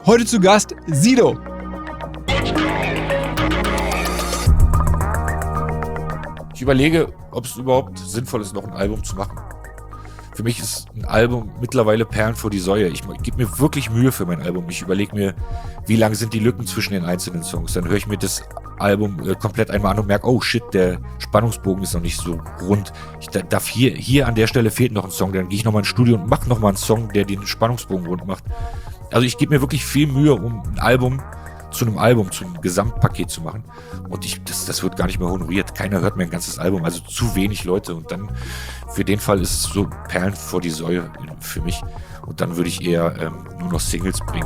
Heute zu Gast Sido. Ich überlege, ob es überhaupt sinnvoll ist, noch ein Album zu machen. Für mich ist ein Album mittlerweile Perlen vor die Säue. Ich gebe mir wirklich Mühe für mein Album. Ich überlege mir, wie lang sind die Lücken zwischen den einzelnen Songs. Dann höre ich mir das Album komplett einmal an und merke, oh shit, der Spannungsbogen ist noch nicht so rund. Ich darf hier an der Stelle fehlt noch ein Song. Dann gehe ich nochmal ins Studio und mache nochmal einen Song, der den Spannungsbogen rund macht. Also ich gebe mir wirklich viel Mühe, um ein Album zu einem Gesamtpaket zu machen. Und das wird gar nicht mehr honoriert. Keiner hört mir ein ganzes Album, also zu wenig Leute. Und dann, für den Fall ist es so Perlen vor die Säue für mich. Und dann würde ich eher nur noch Singles bringen.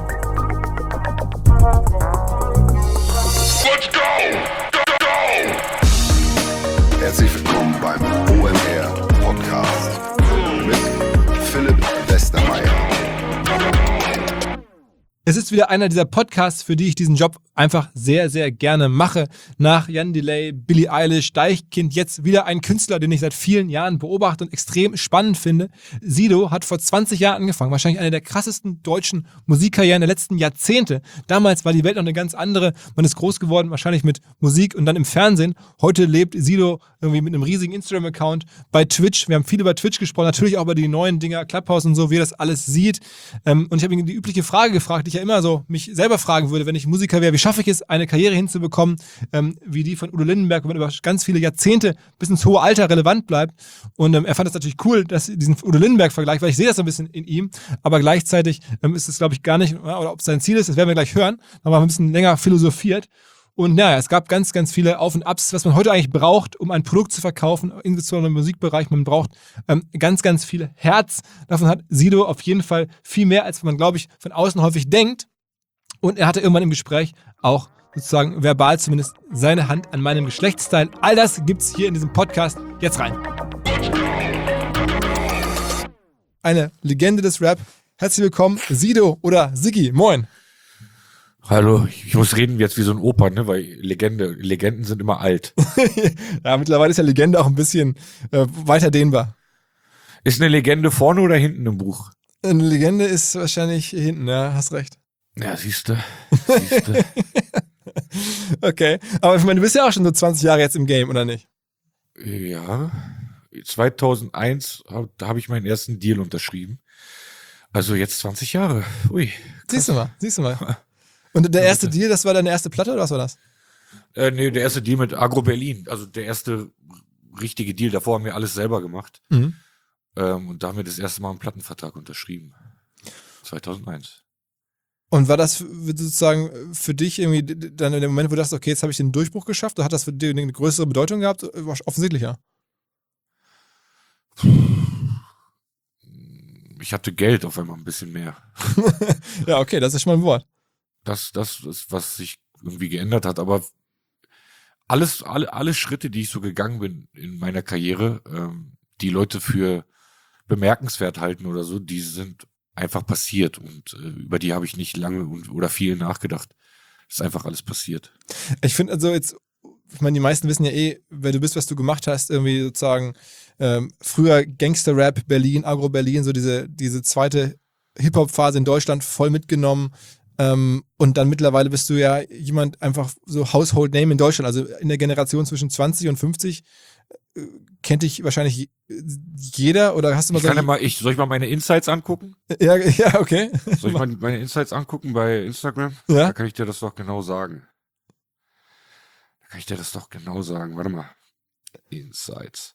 Let's go! Herzlich willkommen beim OMR Podcast mit Philipp Westermeier. Es ist wieder einer dieser Podcasts, für die ich diesen Job einfach sehr, sehr gerne mache. Nach Jan Delay, Billie Eilish, Deichkind, jetzt wieder ein Künstler, den ich seit vielen Jahren beobachte und extrem spannend finde. Sido hat vor 20 Jahren angefangen, wahrscheinlich eine der krassesten deutschen Musikkarrieren der letzten Jahrzehnte. Damals war die Welt noch eine ganz andere. Man ist groß geworden, wahrscheinlich mit Musik und dann im Fernsehen. Heute lebt Sido irgendwie mit einem riesigen Instagram-Account bei Twitch. Wir haben viel über Twitch gesprochen, natürlich auch über die neuen Dinger, Clubhouse und so, wie er das alles sieht. Und ich habe ihn die übliche Frage gefragt, die ich ja immer so mich selber fragen würde, wenn ich Musiker wäre, wie schaffe ich es, eine Karriere hinzubekommen, wie die von Udo Lindenberg, wo man über ganz viele Jahrzehnte bis ins hohe Alter relevant bleibt. Und er fand es natürlich cool, dass diesen Udo Lindenberg-Vergleich, weil ich sehe das so ein bisschen in ihm, aber gleichzeitig ist es, glaube ich, gar nicht, oder ob es sein Ziel ist, das werden wir gleich hören, aber wir haben ein bisschen länger philosophiert. Und naja, es gab ganz, ganz viele Auf- und Abs, was man heute eigentlich braucht, um ein Produkt zu verkaufen, insbesondere im Musikbereich. Man braucht ganz, ganz viel Herz. Davon hat Sido auf jeden Fall viel mehr, als man, glaube ich, von außen häufig denkt. Und er hatte irgendwann im Gespräch auch sozusagen verbal zumindest seine Hand an meinem Geschlechtsteil. All das gibt's hier in diesem Podcast. Jetzt rein. Eine Legende des Rap. Herzlich willkommen, Sido oder Siggi. Moin. Hallo, ich muss reden jetzt wie so ein Opa, ne? Weil Legenden sind immer alt. Ja, mittlerweile ist ja Legende auch ein bisschen weiter dehnbar. Ist eine Legende vorne oder hinten im Buch? Eine Legende ist wahrscheinlich hinten, ja, hast recht. Ja, siehste. Okay, aber ich meine, du bist ja auch schon so 20 Jahre jetzt im Game, oder nicht? Ja, 2001 habe ich meinen ersten Deal unterschrieben. Also jetzt 20 Jahre. Ui. Siehst du mal. Und der erste Deal, das war deine erste Platte oder was war das? Nee, der erste Deal mit Agro Berlin. Also der erste richtige Deal. Davor haben wir alles selber gemacht. Mhm. Und da haben wir das erste Mal einen Plattenvertrag unterschrieben. 2001. Und war das sozusagen für dich irgendwie dann in dem Moment, wo du dachtest, okay, jetzt habe ich den Durchbruch geschafft, oder hat das für dich eine größere Bedeutung gehabt? Offensichtlich, ja. Ich hatte Geld auf einmal ein bisschen mehr. Ja, okay, das ist schon mal ein Wort. Das ist, was sich irgendwie geändert hat. Aber alle Schritte, die ich so gegangen bin in meiner Karriere, die Leute für bemerkenswert halten oder so, die sind einfach passiert. Und über die habe ich nicht lange oder viel nachgedacht. Es ist einfach alles passiert. Ich finde also jetzt, ich meine, die meisten wissen ja wer du bist, was du gemacht hast, irgendwie sozusagen früher Gangster-Rap, Berlin, Agro-Berlin, so diese zweite Hip-Hop-Phase in Deutschland voll mitgenommen. Und dann mittlerweile bist du ja jemand einfach so Household Name in Deutschland, also in der Generation zwischen 20 und 50 kennt dich wahrscheinlich jeder, oder hast du mal so... Soll ich mal meine Insights angucken? Ja, okay. Soll ich mal meine Insights angucken bei Instagram? Ja. Da kann ich dir das doch genau sagen. Warte mal. Insights.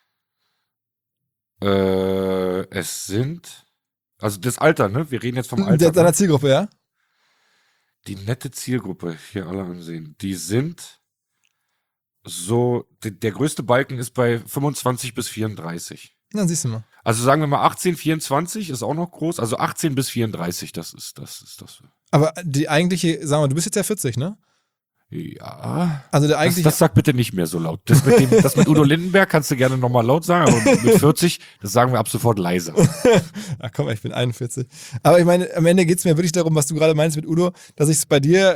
Es sind, also das Alter, ne? Wir reden jetzt vom Alter. Deiner Zielgruppe, ja? Die nette Zielgruppe, hier alle ansehen, die sind so, der größte Balken ist bei 25 bis 34. Dann siehst du mal. Also sagen wir mal 18, 24 ist auch noch groß, also 18 bis 34, das ist das. Aber die eigentliche, sagen wir, du bist jetzt ja 40, ne? Ja. Also der eigentliche... Das sag bitte nicht mehr so laut. Das mit Udo Lindenberg kannst du gerne nochmal laut sagen, aber mit 40, das sagen wir ab sofort leiser. Ach komm, ich bin 41. Aber ich meine, am Ende geht es mir wirklich darum, was du gerade meinst mit Udo, dass ich es bei dir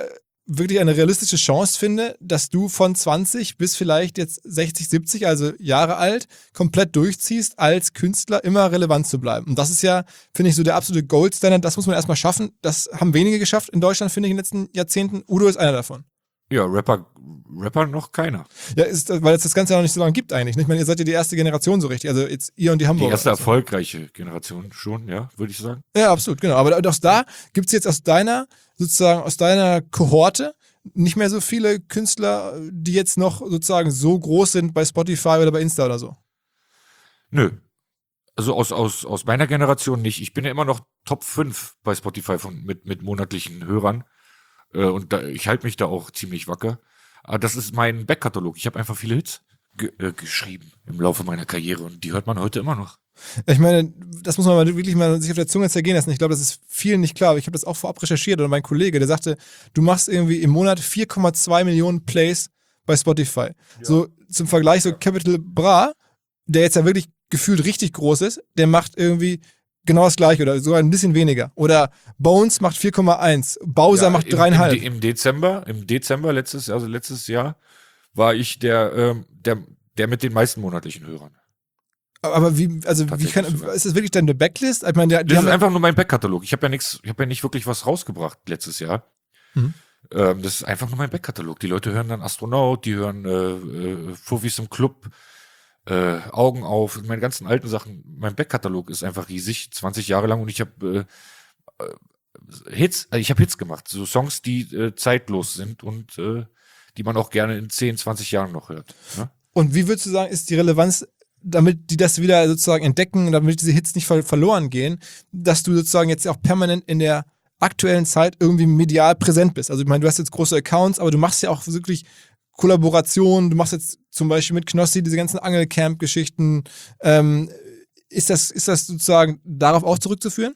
wirklich eine realistische Chance finde, dass du von 20 bis vielleicht jetzt 60, 70, also Jahre alt, komplett durchziehst, als Künstler immer relevant zu bleiben. Und das ist ja, finde ich, so der absolute Goldstandard. Das muss man erstmal schaffen. Das haben wenige geschafft in Deutschland, finde ich, in den letzten Jahrzehnten. Udo ist einer davon. Ja, Rapper noch keiner. Ja, weil es das Ganze ja noch nicht so lange gibt eigentlich. Ich meine, ihr seid ja die erste Generation so richtig. Also jetzt ihr und die Hamburger. Die erste erfolgreiche Generation schon, ja, würde ich sagen. Ja, absolut, genau. Aber auch da gibt es jetzt aus deiner Kohorte nicht mehr so viele Künstler, die jetzt noch sozusagen so groß sind bei Spotify oder bei Insta oder so. Nö. Also aus meiner Generation nicht. Ich bin ja immer noch Top 5 bei Spotify mit monatlichen Hörern. Und ich halte mich da auch ziemlich wacker. Aber das ist mein Backkatalog. Ich habe einfach viele Hits geschrieben im Laufe meiner Karriere und die hört man heute immer noch. Ich meine, das muss man wirklich mal sich auf der Zunge zergehen lassen. Ich glaube, das ist vielen nicht klar. Aber ich habe das auch vorab recherchiert und mein Kollege, der sagte, du machst irgendwie im Monat 4,2 Millionen Plays bei Spotify. Ja. So zum Vergleich, so Capital Bra, der jetzt ja wirklich gefühlt richtig groß ist, der macht irgendwie genau das gleiche oder sogar ein bisschen weniger. Oder Bones macht 4,1, Bowser macht 3,5. Im Dezember letztes Jahr war ich der mit den meisten monatlichen Hörern. Aber ist das wirklich deine Backlist? Ich meine, das ist einfach nur mein Backkatalog. Ich habe ja nicht wirklich was rausgebracht letztes Jahr. Mhm. Das ist einfach nur mein Backkatalog. Die Leute hören dann Astronaut, die hören Fuffis im Club, Augen auf, meine ganzen alten Sachen. Mein Backkatalog ist einfach riesig, 20 Jahre lang und ich habe Hits gemacht, so Songs, die zeitlos sind und die man auch gerne in 10, 20 Jahren noch hört. Ne? Und wie würdest du sagen, ist die Relevanz, damit die das wieder sozusagen entdecken, damit diese Hits nicht verloren gehen, dass du sozusagen jetzt auch permanent in der aktuellen Zeit irgendwie medial präsent bist? Also ich meine, du hast jetzt große Accounts, aber du machst ja auch wirklich Kollaborationen, du machst jetzt zum Beispiel mit Knossi diese ganzen Angelcamp-Geschichten. Ist das sozusagen darauf auch zurückzuführen?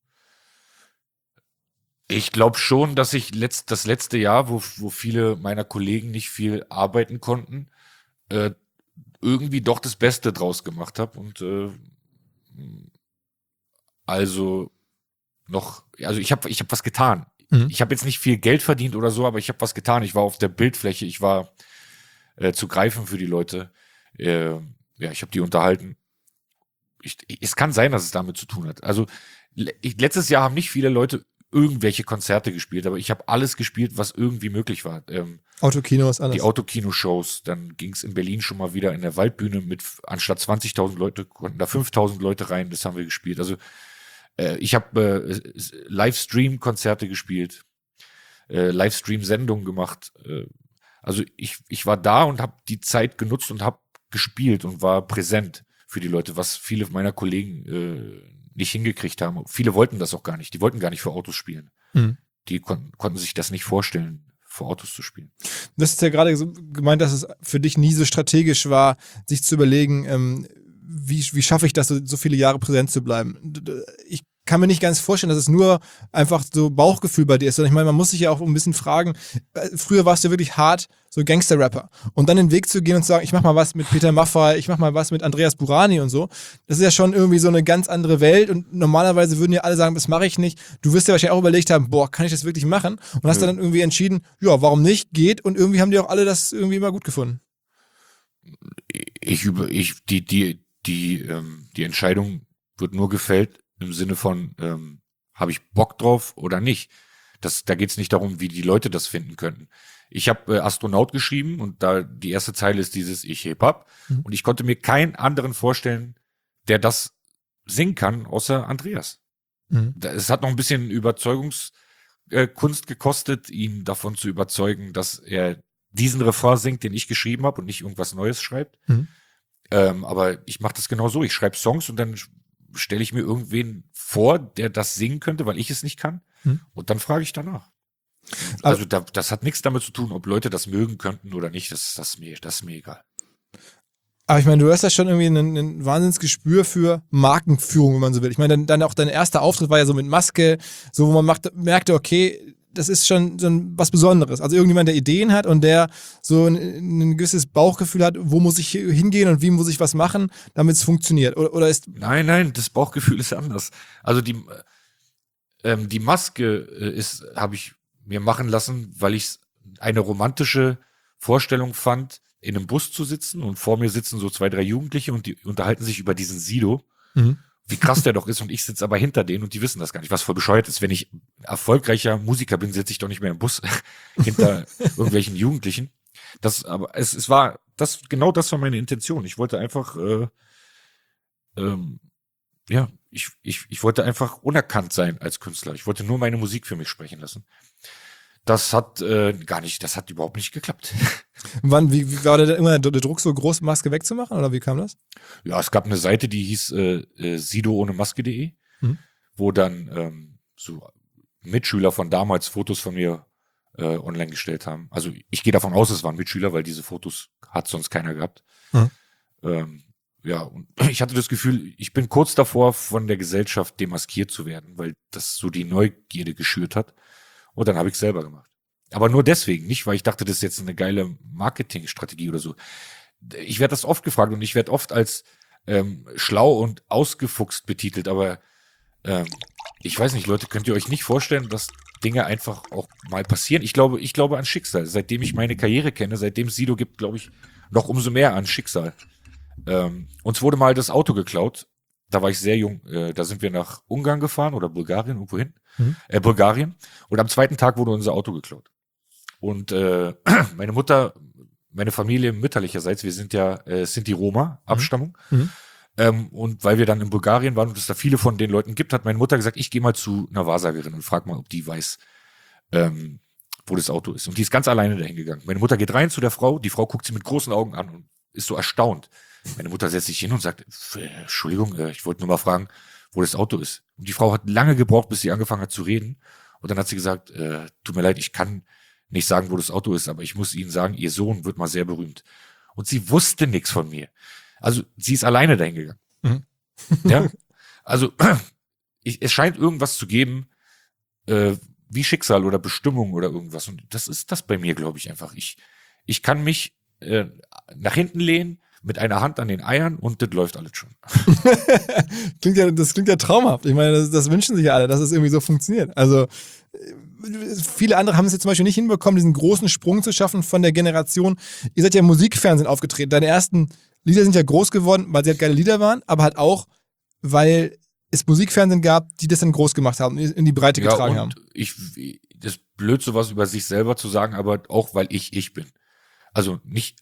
Ich glaube schon, dass ich das letzte Jahr, wo viele meiner Kollegen nicht viel arbeiten konnten, irgendwie doch das Beste draus gemacht habe und ich habe was getan. Ich habe jetzt nicht viel Geld verdient oder so, aber ich habe was getan. Ich war auf der Bildfläche, ich war zu greifen für die Leute. Ich habe die unterhalten. Es kann sein, dass es damit zu tun hat. Also letztes Jahr haben nicht viele Leute irgendwelche Konzerte gespielt, aber ich habe alles gespielt, was irgendwie möglich war. Autokinos, alles. Die Autokino-Shows, dann ging es in Berlin schon mal wieder in der Waldbühne mit, anstatt 20.000 Leute, konnten da 5.000 Leute rein, das haben wir gespielt. Also ich habe Livestream-Konzerte gespielt, Livestream-Sendungen gemacht. Also ich war da und habe die Zeit genutzt und habe gespielt und war präsent für die Leute, was viele meiner Kollegen nicht hingekriegt haben. Viele wollten das auch gar nicht. Die wollten gar nicht für Autos spielen. Die konnten sich das nicht vorstellen, vor Autos zu spielen. Das ist ja gerade so gemeint, dass es für dich nie so strategisch war, sich zu überlegen, wie schaffe ich das, so viele Jahre präsent zu bleiben. Ich kann mir nicht ganz vorstellen, dass es nur einfach so Bauchgefühl bei dir ist. Ich meine, man muss sich ja auch ein bisschen fragen, früher warst du wirklich hart so Gangster-Rapper. Und dann den Weg zu gehen und zu sagen, ich mach mal was mit Peter Maffay, ich mach mal was mit Andreas Burani und so, das ist ja schon irgendwie so eine ganz andere Welt und normalerweise würden ja alle sagen, das mache ich nicht. Du wirst ja wahrscheinlich auch überlegt haben, kann ich das wirklich machen? Und hast dann irgendwie entschieden, ja, warum nicht, geht und irgendwie haben die auch alle das irgendwie immer gut gefunden. Die Entscheidung wird nur gefällt im Sinne von, habe ich Bock drauf oder nicht? Da geht es nicht darum, wie die Leute das finden könnten. Ich habe Astronaut geschrieben und da die erste Zeile ist dieses Ich heb ab und ich konnte mir keinen anderen vorstellen, der das singen kann, außer Andreas. Es hat noch ein bisschen Überzeugungskunst gekostet, ihn davon zu überzeugen, dass er diesen Refrain singt, den ich geschrieben habe und nicht irgendwas Neues schreibt. Aber ich mache das genau so. Ich schreibe Songs und dann stelle ich mir irgendwen vor, der das singen könnte, weil ich es nicht kann. Und dann frage ich danach. Also das hat nichts damit zu tun, ob Leute das mögen könnten oder nicht. Das ist mir egal. Aber ich meine, du hast ja schon irgendwie ein Wahnsinnsgespür für Markenführung, wenn man so will. Ich meine, dann auch dein erster Auftritt war ja so mit Maske, so wo man merkte, okay, das ist schon so was Besonderes. Also irgendjemand, der Ideen hat und der so ein gewisses Bauchgefühl hat, wo muss ich hingehen und wie muss ich was machen, damit es funktioniert. Oder ist Nein, das Bauchgefühl ist anders. Also die Maske habe ich mir machen lassen, weil ich es eine romantische Vorstellung fand, in einem Bus zu sitzen und vor mir sitzen so 2, 3 Jugendliche und die unterhalten sich über diesen Sido, wie krass der doch ist, und ich sitze aber hinter denen und die wissen das gar nicht, was voll bescheuert ist. Wenn ich erfolgreicher Musiker bin, sitze ich doch nicht mehr im Bus hinter irgendwelchen Jugendlichen. Aber es war, genau das war meine Intention. Ich wollte einfach, ich wollte einfach unerkannt sein als Künstler. Ich wollte nur meine Musik für mich sprechen lassen. Das hat das hat überhaupt nicht geklappt. Wie war der Druck so groß, Maske wegzumachen, oder wie kam das? Ja, es gab eine Seite, die hieß sido-ohne-maske.de, wo dann so Mitschüler von damals Fotos von mir online gestellt haben. Also ich gehe davon aus, es waren Mitschüler, weil diese Fotos hat sonst keiner gehabt. Und ich hatte das Gefühl, ich bin kurz davor, von der Gesellschaft demaskiert zu werden, weil das so die Neugierde geschürt hat. Und dann habe ich es selber gemacht. Aber nur deswegen, nicht weil ich dachte, das ist jetzt eine geile Marketingstrategie oder so. Ich werde das oft gefragt und ich werde oft als schlau und ausgefuchst betitelt, aber ich weiß nicht, Leute, könnt ihr euch nicht vorstellen, dass Dinge einfach auch mal passieren? Ich glaube an Schicksal. Seitdem ich meine Karriere kenne, seitdem es Sido gibt, glaube ich noch umso mehr an Schicksal. Uns wurde mal das Auto geklaut. Da war ich sehr jung. Da sind wir nach Ungarn gefahren oder Bulgarien, irgendwo hin. Bulgarien. Und am zweiten Tag wurde unser Auto geklaut. Und meine Mutter, meine Familie mütterlicherseits, wir sind ja Sinti Roma, Abstammung. Und weil wir dann in Bulgarien waren und es da viele von den Leuten gibt, hat meine Mutter gesagt, ich gehe mal zu einer Wahrsagerin und frag mal, ob die weiß, wo das Auto ist. Und die ist ganz alleine dahin gegangen. Meine Mutter geht rein zu der Frau, die Frau guckt sie mit großen Augen an und ist so erstaunt. Meine Mutter setzt sich hin und sagt, Entschuldigung, ich wollte nur mal fragen, wo das Auto ist. Und die Frau hat lange gebraucht, bis sie angefangen hat zu reden. Und dann hat sie gesagt, tut mir leid, ich kann nicht sagen, wo das Auto ist, aber ich muss Ihnen sagen, Ihr Sohn wird mal sehr berühmt. Und sie wusste nichts von mir. Also sie ist alleine dahin gegangen. Ja, also es scheint irgendwas zu geben, wie Schicksal oder Bestimmung oder irgendwas. Und das ist das bei mir, glaube ich, einfach. Ich kann mich nach hinten lehnen, mit einer Hand an den Eiern und das läuft alles schon. Das klingt ja traumhaft. Ich meine, das wünschen sich ja alle, dass es irgendwie so funktioniert. Also viele andere haben es jetzt zum Beispiel nicht hinbekommen, diesen großen Sprung zu schaffen von der Generation. Ihr seid ja im Musikfernsehen aufgetreten. Deine ersten Lieder sind ja groß geworden, weil sie halt geile Lieder waren, aber halt auch, weil es Musikfernsehen gab, die das dann groß gemacht haben, in die Breite getragen haben. Das ist blöd, sowas über sich selber zu sagen, aber auch, weil ich bin. Also nicht,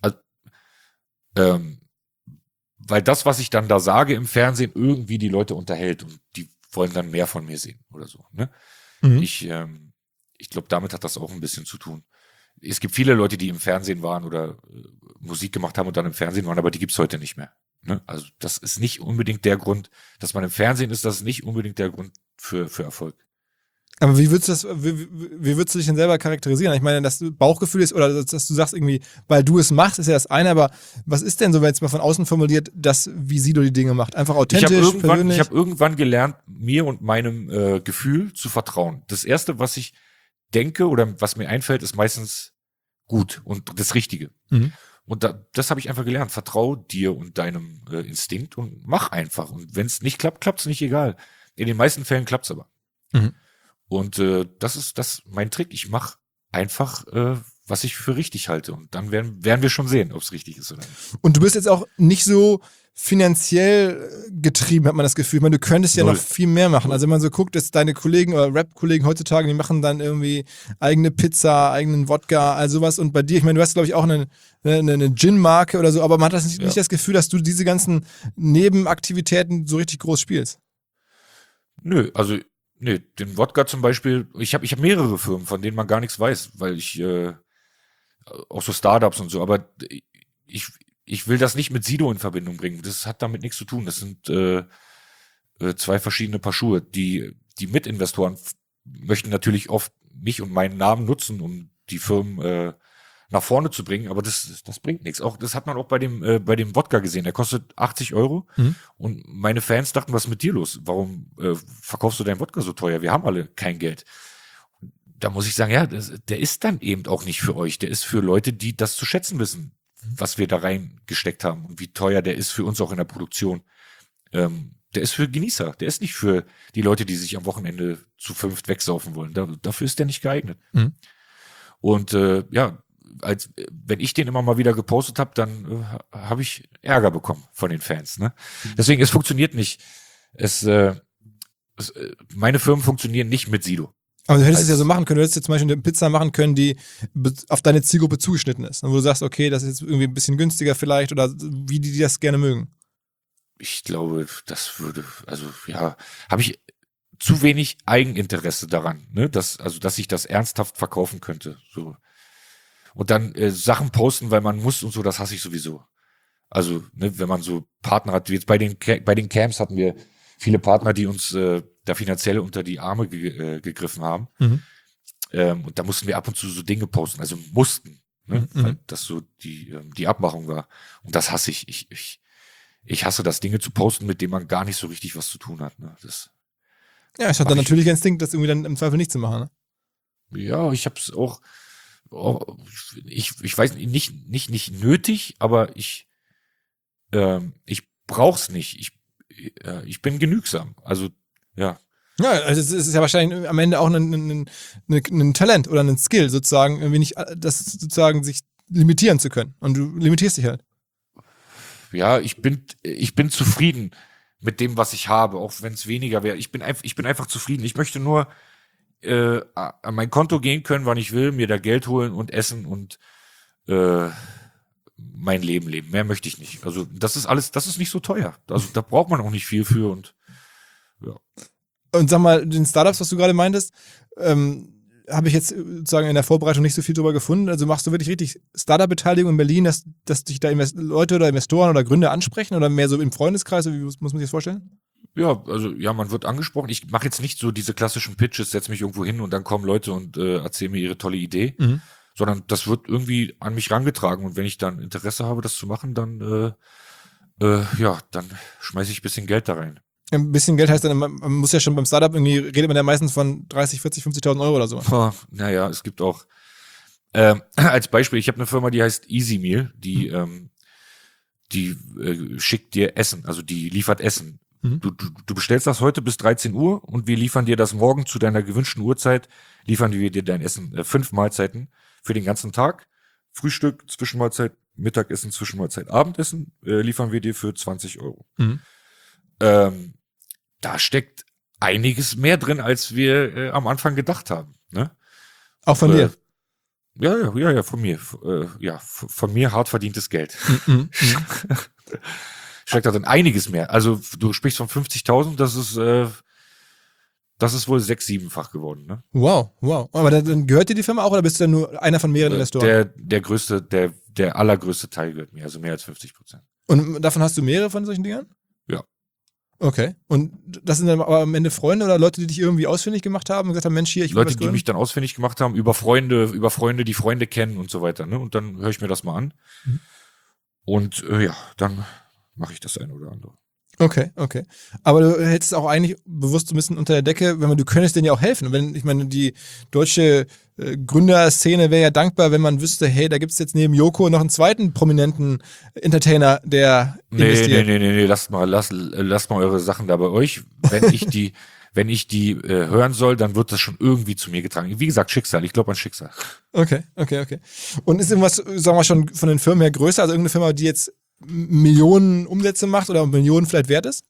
weil das, was ich dann da sage im Fernsehen, irgendwie die Leute unterhält und die wollen dann mehr von mir sehen oder so. Ne? Ich glaube, damit hat das auch ein bisschen zu tun. Es gibt viele Leute, die im Fernsehen waren oder Musik gemacht haben und dann im Fernsehen waren, aber die gibt's heute nicht mehr. Ne? Also das ist nicht unbedingt der Grund, dass man im Fernsehen ist, das ist nicht unbedingt der Grund für Erfolg. Aber wie würdest du dich denn selber charakterisieren? Ich meine, dass du Bauchgefühl ist oder dass du sagst irgendwie, weil du es machst, ist ja das eine, aber was ist denn so, wenn jetzt mal von außen formuliert, wie Sido die Dinge macht? Einfach authentisch, persönlich? Ich habe irgendwann gelernt, mir und meinem Gefühl zu vertrauen. Das Erste, was ich denke oder was mir einfällt, ist meistens gut und das Richtige. Und das habe ich einfach gelernt. Vertrau dir und deinem Instinkt und mach einfach. Und wenn es nicht klappt, klappt's nicht, egal. In den meisten Fällen klappt's aber. Und das ist mein Trick. Ich mache einfach, was ich für richtig halte. Und dann werden wir schon sehen, ob es richtig ist oder nicht. Und du bist jetzt auch nicht so finanziell getrieben, hat man das Gefühl. Ich meine, du könntest ja noch viel mehr machen. Also wenn man so guckt, dass deine Kollegen oder Rap-Kollegen heutzutage, die machen dann irgendwie eigene Pizza, eigenen Wodka, all sowas. Und bei dir, ich meine, du hast, glaube ich, auch eine Gin-Marke oder so, aber man hat nicht das Gefühl, dass du diese ganzen Nebenaktivitäten so richtig groß spielst. Nö, also den Wodka zum Beispiel, ich hab mehrere Firmen, von denen man gar nichts weiß, weil ich auch so Startups und so, aber ich will das nicht mit Sido in Verbindung bringen. Das hat damit nichts zu tun. Das sind 2 verschiedene Paar Schuhe. Die Mitinvestoren möchten natürlich oft mich und meinen Namen nutzen, um die Firmen nach vorne zu bringen, aber das bringt nichts. Auch das hat man auch bei dem Wodka gesehen. Der kostet 80 € und meine Fans dachten, was ist mit dir los? Warum verkaufst du deinen Wodka so teuer? Wir haben alle kein Geld. Da muss ich sagen, ja, der ist dann eben auch nicht für euch. Der ist für Leute, die das zu schätzen wissen, was wir da reingesteckt haben und wie teuer der ist für uns auch in der Produktion. Der ist für Genießer. Der ist nicht für die Leute, die sich am Wochenende zu 5 wegsaufen wollen. Dafür ist der nicht geeignet. Und wenn ich den immer mal wieder gepostet habe, dann habe ich Ärger bekommen von den Fans. Ne? Deswegen, es funktioniert nicht. Meine Firmen funktionieren nicht mit Sido. Aber du hättest es ja so machen können. Du hättest jetzt zum Beispiel eine Pizza machen können, die auf deine Zielgruppe zugeschnitten ist. Und wo du sagst, okay, das ist jetzt irgendwie ein bisschen günstiger vielleicht oder wie die das gerne mögen. Ich glaube, das würde, habe ich zu wenig Eigeninteresse daran, ne, dass ich das ernsthaft verkaufen könnte, so. Und dann Sachen posten, weil man muss und so, das hasse ich sowieso. Also, ne, wenn man so Partner hat, wie jetzt bei den Camps hatten wir viele Partner, die uns da finanziell unter die Arme gegriffen haben. Mhm. Und da mussten wir ab und zu so Dinge posten, also mussten, ne, weil das so die Abmachung war. Und das hasse ich. Ich hasse das, Dinge zu posten, mit denen man gar nicht so richtig was zu tun hat. Ne? Ja, ich hatte dann natürlich Instinkt, das irgendwie dann im Zweifel nicht zu machen. Ne? Ja, ich hab's auch ich weiß nicht nötig, aber ich brauch's nicht. Ich bin genügsam. Also, ja. Ja, also es ist ja wahrscheinlich am Ende auch ein Talent oder ein Skill sozusagen, irgendwie nicht das sozusagen sich limitieren zu können. Und du limitierst dich halt. Ja, ich bin zufrieden mit dem, was ich habe, auch wenn es weniger wäre. Ich bin einfach zufrieden. Ich möchte nur an mein Konto gehen können, wann ich will, mir da Geld holen und essen und mein Leben leben. Mehr möchte ich nicht. Also das ist nicht so teuer. Also da braucht man auch nicht viel für und ja. Und sag mal, den Startups, was du gerade meintest, habe ich jetzt sozusagen in der Vorbereitung nicht so viel drüber gefunden. Also machst du wirklich richtig Startup-Beteiligung in Berlin, dass dich da Leute oder Investoren oder Gründer ansprechen oder mehr so im Freundeskreis? Wie muss man sich das vorstellen? Ja, also ja, man wird angesprochen. Ich mache jetzt nicht so diese klassischen Pitches, setze mich irgendwo hin und dann kommen Leute und erzählen mir ihre tolle Idee, sondern das wird irgendwie an mich rangetragen und wenn ich dann Interesse habe, das zu machen, dann dann schmeiße ich ein bisschen Geld da rein. Ein bisschen Geld heißt dann, man muss ja schon beim Startup irgendwie, redet man ja meistens von 30, 40, 50.000 Euro oder so. Naja, es gibt auch, als Beispiel, ich habe eine Firma, die heißt Easy Meal, die schickt dir Essen, also die liefert Essen. Du bestellst das heute bis 13 Uhr und wir liefern dir das morgen zu deiner gewünschten Uhrzeit, liefern wir dir dein Essen, 5 Mahlzeiten für den ganzen Tag. Frühstück, Zwischenmahlzeit, Mittagessen, Zwischenmahlzeit, Abendessen, liefern wir dir für 20 Euro. Da steckt einiges mehr drin, als wir am Anfang gedacht haben. Ne? Auch von dir? Ja, von mir. Von mir hart verdientes Geld. Steckt da drin einiges mehr. Also du sprichst von 50.000, das ist wohl 6-, 7-fach geworden. Ne? Wow. Aber dann gehört dir die Firma auch oder bist du dann nur einer von mehreren Investoren? Der allergrößte Teil gehört mir, also mehr als 50%. Und davon hast du mehrere von solchen Dingern? Ja. Okay. Und das sind dann aber am Ende Freunde oder Leute, die dich irgendwie ausfindig gemacht haben und gesagt haben, Mensch, hier, ich will Leute, was gründen? die mich dann ausfindig gemacht haben, über Freunde, die Freunde kennen und so weiter. Ne? Und dann höre ich mir das mal an. Und dann mache ich das ein oder andere. Okay. Aber du hältst es auch eigentlich bewusst so ein bisschen unter der Decke, du könntest denen ja auch helfen. Ich meine, die deutsche Gründerszene wäre ja dankbar, wenn man wüsste, hey, da gibt es jetzt neben Joko noch einen zweiten prominenten Entertainer, der investiert. Nee, lasst mal eure Sachen da bei euch. Wenn ich die hören soll, dann wird das schon irgendwie zu mir getragen. Wie gesagt, Schicksal. Ich glaube an Schicksal. Okay. Und ist irgendwas, sagen wir schon, von den Firmen her größer? Also irgendeine Firma, die jetzt Millionen Umsätze macht oder Millionen vielleicht wert ist?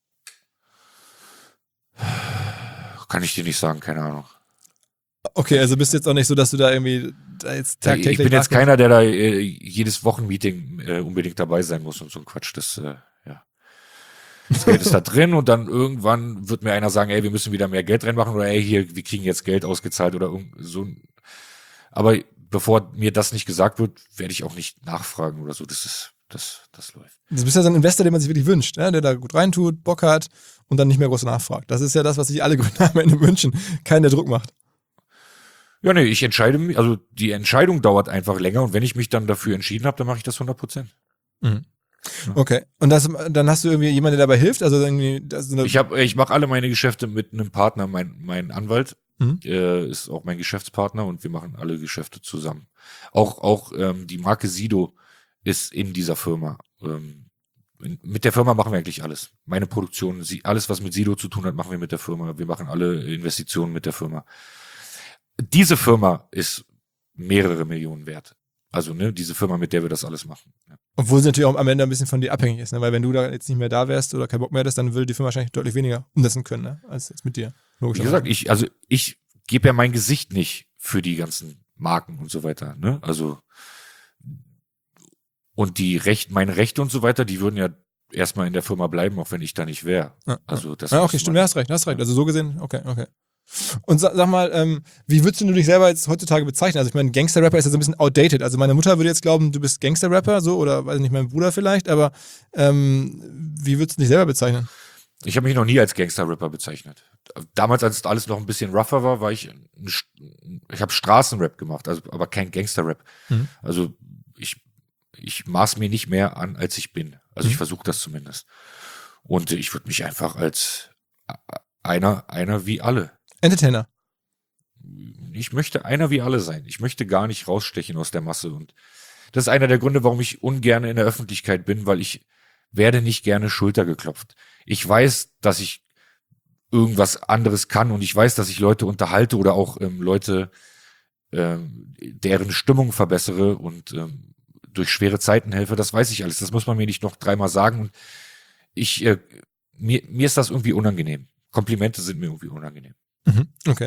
Kann ich dir nicht sagen, keine Ahnung. Okay, also bist du jetzt auch nicht so, dass du da irgendwie jetzt tagtäglich... Ich bin jetzt keiner, der da jedes Wochenmeeting unbedingt dabei sein muss und so ein Quatsch. Das Geld ist da drin und dann irgendwann wird mir einer sagen, ey, wir müssen wieder mehr Geld reinmachen oder ey, hier, wir kriegen jetzt Geld ausgezahlt oder so. Aber bevor mir das nicht gesagt wird, werde ich auch nicht nachfragen oder so. Das läuft. Du bist ja so ein Investor, den man sich wirklich wünscht, ne? Der da gut reintut, Bock hat und dann nicht mehr groß nachfragt. Das ist ja das, was sich alle Gründer am Ende wünschen. Keiner, der Druck macht. Ja, nee, ich entscheide mich, also die Entscheidung dauert einfach länger und wenn ich mich dann dafür entschieden habe, dann mache ich das 100%. Mhm. Ja. Okay. Und dann hast du irgendwie jemanden, der dabei hilft? Also irgendwie, ich mache alle meine Geschäfte mit einem Partner, mein Anwalt ist auch mein Geschäftspartner und wir machen alle Geschäfte zusammen. Auch die Marke Sido ist in dieser Firma. Mit der Firma machen wir eigentlich alles. Meine Produktion, alles, was mit Sido zu tun hat, machen wir mit der Firma. Wir machen alle Investitionen mit der Firma. Diese Firma ist mehrere Millionen wert. Also, ne, diese Firma, mit der wir das alles machen. Ja. Obwohl sie natürlich auch am Ende ein bisschen von dir abhängig ist, ne? Weil wenn du da jetzt nicht mehr da wärst oder keinen Bock mehr hättest, dann würde die Firma wahrscheinlich deutlich weniger umsetzen können, ne? Als jetzt mit dir. Wie gesagt, ich gebe ja mein Gesicht nicht für die ganzen Marken und so weiter, ne? Also, und meine Rechte und so weiter, die würden ja erstmal in der Firma bleiben, auch wenn ich da nicht wäre. Ja, also, das okay, stimmt, hast recht. Also so gesehen, okay. Und sag mal, wie würdest du dich selber jetzt heutzutage bezeichnen? Also ich meine, Gangster-Rapper ist ja so ein bisschen outdated. Also meine Mutter würde jetzt glauben, du bist Gangster-Rapper, so, oder weiß nicht, mein Bruder vielleicht, aber wie würdest du dich selber bezeichnen? Ich habe mich noch nie als Gangster-Rapper bezeichnet. Damals, als alles noch ein bisschen rougher war, ich habe Straßenrap gemacht, also aber kein Gangster-Rap. Also ich maß mir nicht mehr an, als ich bin. Also ich versuche das zumindest. Und ich würde mich einfach als einer wie alle. Entertainer. Ich möchte einer wie alle sein. Ich möchte gar nicht rausstechen aus der Masse. Und das ist einer der Gründe, warum ich ungern in der Öffentlichkeit bin, weil ich werde nicht gerne Schulter geklopft. Ich weiß, dass ich irgendwas anderes kann und ich weiß, dass ich Leute unterhalte oder auch Leute deren Stimmung verbessere und durch schwere Zeiten helfe. Das weiß ich alles. Das muss man mir nicht noch 3-mal sagen. Und mir ist das irgendwie unangenehm. Komplimente sind mir irgendwie unangenehm. Okay.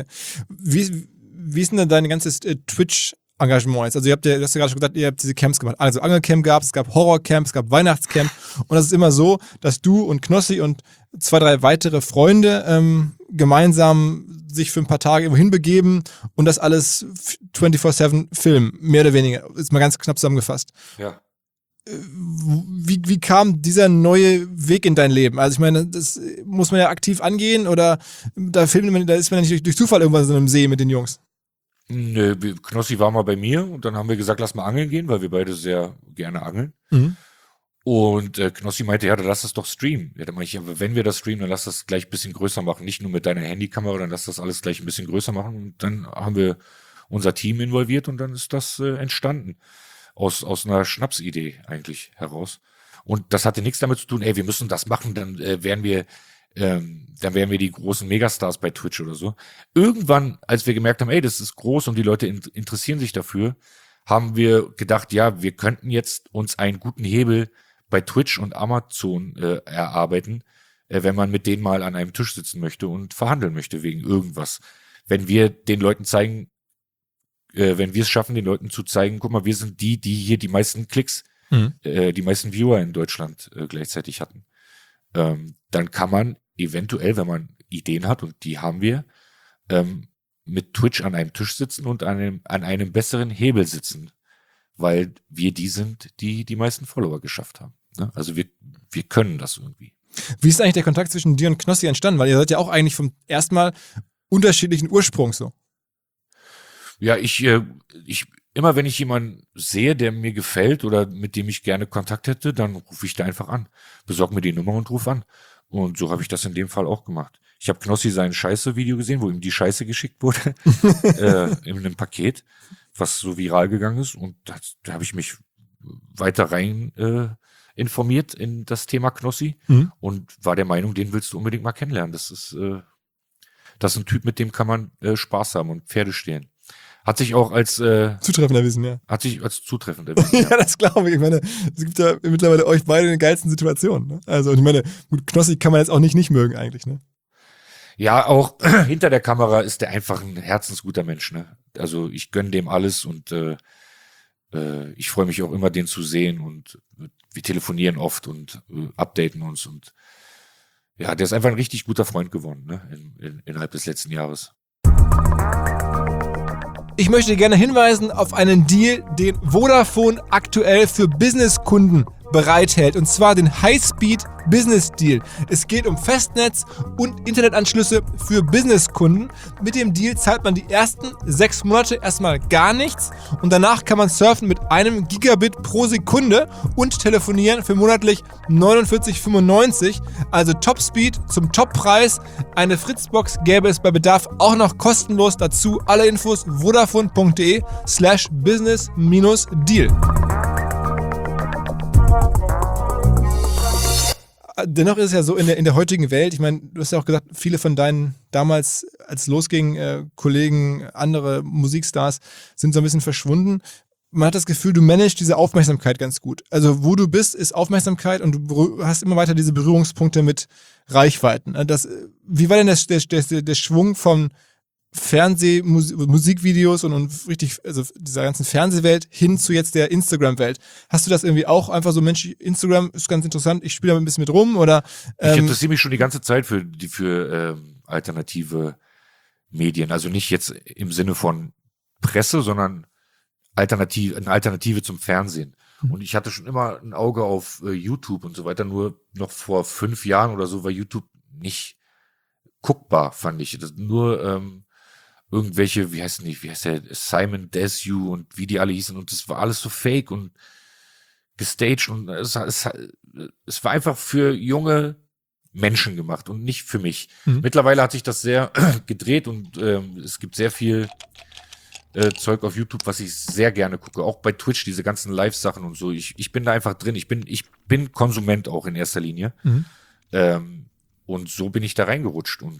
Wie ist denn dein ganzes Twitch-Engagement jetzt? Also du hast ja gerade schon gesagt, ihr habt diese Camps gemacht. Also Angelcamp gab es gab Horrorcamp, es gab Weihnachtscamp. Und das ist immer so, dass du und Knossi und 2, 3 weitere Freunde gemeinsam sich für ein paar Tage irgendwo hinbegeben und das alles 24/7 filmen, mehr oder weniger. Ist mal ganz knapp zusammengefasst. Ja. Wie kam dieser neue Weg in dein Leben? Also ich meine, das muss man ja aktiv angehen oder da ist man ja nicht durch Zufall irgendwann in so einem See mit den Jungs. Nö, Knossi war mal bei mir und dann haben wir gesagt, lass mal angeln gehen, weil wir beide sehr gerne angeln. Und Knossi meinte, ja, dann lass das doch streamen. Ja, dann meinte ich, ja, wenn wir das streamen, dann lass das gleich ein bisschen größer machen. Nicht nur mit deiner Handykamera, dann lass das alles gleich ein bisschen größer machen. Und dann haben wir unser Team involviert und dann ist das entstanden. Aus einer Schnapsidee eigentlich heraus. Und das hatte nichts damit zu tun, wir müssen das machen, dann wären wir die großen Megastars bei Twitch oder so. Irgendwann, als wir gemerkt haben, das ist groß und die Leute interessieren sich dafür, haben wir gedacht, ja, wir könnten jetzt uns einen guten Hebel bei Twitch und Amazon erarbeiten, wenn man mit denen mal an einem Tisch sitzen möchte und verhandeln möchte wegen irgendwas. Wenn wir den Leuten zeigen, wenn wir es schaffen, den Leuten zu zeigen, guck mal, wir sind die hier die meisten Klicks, die meisten Viewer in Deutschland gleichzeitig hatten. Dann kann man eventuell, wenn man Ideen hat, und die haben wir, mit Twitch an einem Tisch sitzen und an einem besseren Hebel sitzen, weil wir die sind, die die meisten Follower geschafft haben. Ne? Also wir können das irgendwie. Wie ist eigentlich der Kontakt zwischen dir und Knossi entstanden? Weil ihr seid ja auch eigentlich vom ersten Mal unterschiedlichen Ursprungs so. Ja, immer wenn ich jemanden sehe, der mir gefällt oder mit dem ich gerne Kontakt hätte, dann rufe ich da einfach an. Besorge mir die Nummer und rufe an. Und so habe ich das in dem Fall auch gemacht. Ich habe Knossi sein Scheiße-Video gesehen, wo ihm die Scheiße geschickt wurde, in einem Paket, was so viral gegangen ist. Und da habe ich mich weiter rein informiert in das Thema Knossi und war der Meinung, den willst du unbedingt mal kennenlernen. Das ist ein Typ, mit dem kann man Spaß haben und Pferde stehlen. Hat sich auch als zutreffend erwiesen, ja. Hat sich als zutreffend erwiesen. Ja, das glaube ich. Ich meine, es gibt ja mittlerweile euch beide in den geilsten Situationen. Ne? Also, ich meine, gut, Knossi kann man jetzt auch nicht mögen eigentlich, ne? Ja, auch hinter der Kamera ist der einfach ein herzensguter Mensch, ne? Also ich gönne dem alles und ich freue mich auch immer, den zu sehen und wir telefonieren oft und updaten uns und ja, der ist einfach ein richtig guter Freund geworden, ne? Innerhalb des letzten Jahres. Ich möchte gerne hinweisen auf einen Deal, den Vodafone aktuell für Businesskunden bereithält. Und zwar den High-Speed Business Deal. Es geht um Festnetz und Internetanschlüsse für Businesskunden. Mit dem Deal zahlt man die ersten 6 Monate erstmal gar nichts und danach kann man surfen mit 1 Gigabit pro Sekunde und telefonieren für monatlich 49,95. Also Top-Speed zum Top-Preis. Eine Fritzbox gäbe es bei Bedarf auch noch kostenlos dazu. Alle Infos vodafone.de/business-deal. Dennoch ist es ja so in der heutigen Welt, ich meine, du hast ja auch gesagt, viele von deinen damals, als es losging, Kollegen, andere Musikstars sind so ein bisschen verschwunden. Man hat das Gefühl, du managst diese Aufmerksamkeit ganz gut. Also wo du bist, ist Aufmerksamkeit und du hast immer weiter diese Berührungspunkte mit Reichweiten. Wie war denn der Schwung von Musikvideos und richtig, also dieser ganzen Fernsehwelt hin zu jetzt der Instagram-Welt? Hast du das irgendwie auch einfach so, Mensch, Instagram ist ganz interessant, ich spiele da ein bisschen mit rum oder? Ich interessiere mich schon die ganze Zeit für alternative Medien. Also nicht jetzt im Sinne von Presse, sondern eine Alternative zum Fernsehen. Und ich hatte schon immer ein Auge auf YouTube und so weiter, nur noch vor 5 Jahren oder so war YouTube nicht guckbar, fand ich. Das nur irgendwelche, wie heißt der, Simon Desue und wie die alle hießen und das war alles so fake und gestaged und es war einfach für junge Menschen gemacht und nicht für mich. Mittlerweile hat sich das sehr gedreht und es gibt sehr viel Zeug auf YouTube, was ich sehr gerne gucke. Auch bei Twitch, diese ganzen Live-Sachen und so. Ich bin da einfach drin. Ich bin Konsument auch in erster Linie. Und so bin ich da reingerutscht. Und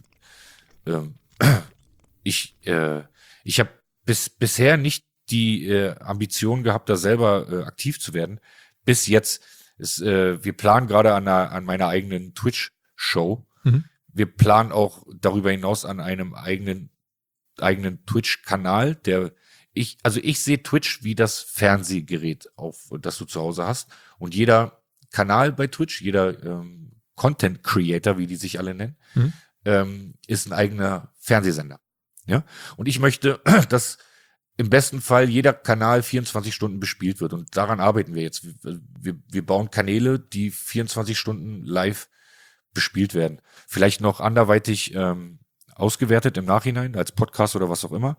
ich habe bisher nicht die Ambition gehabt, da selber aktiv zu werden. Bis jetzt. Wir planen gerade an meiner eigenen Twitch-Show. Wir planen auch darüber hinaus an einem eigenen Twitch-Kanal, ich sehe Twitch wie das Fernsehgerät, das du zu Hause hast. Und jeder Kanal bei Twitch, jeder Content Creator, wie die sich alle nennen, ist ein eigener Fernsehsender. Ja? Und ich möchte, dass im besten Fall jeder Kanal 24 Stunden bespielt wird. Und daran arbeiten wir jetzt. Wir bauen Kanäle, die 24 Stunden live bespielt werden. Vielleicht noch anderweitig ausgewertet im Nachhinein als Podcast oder was auch immer.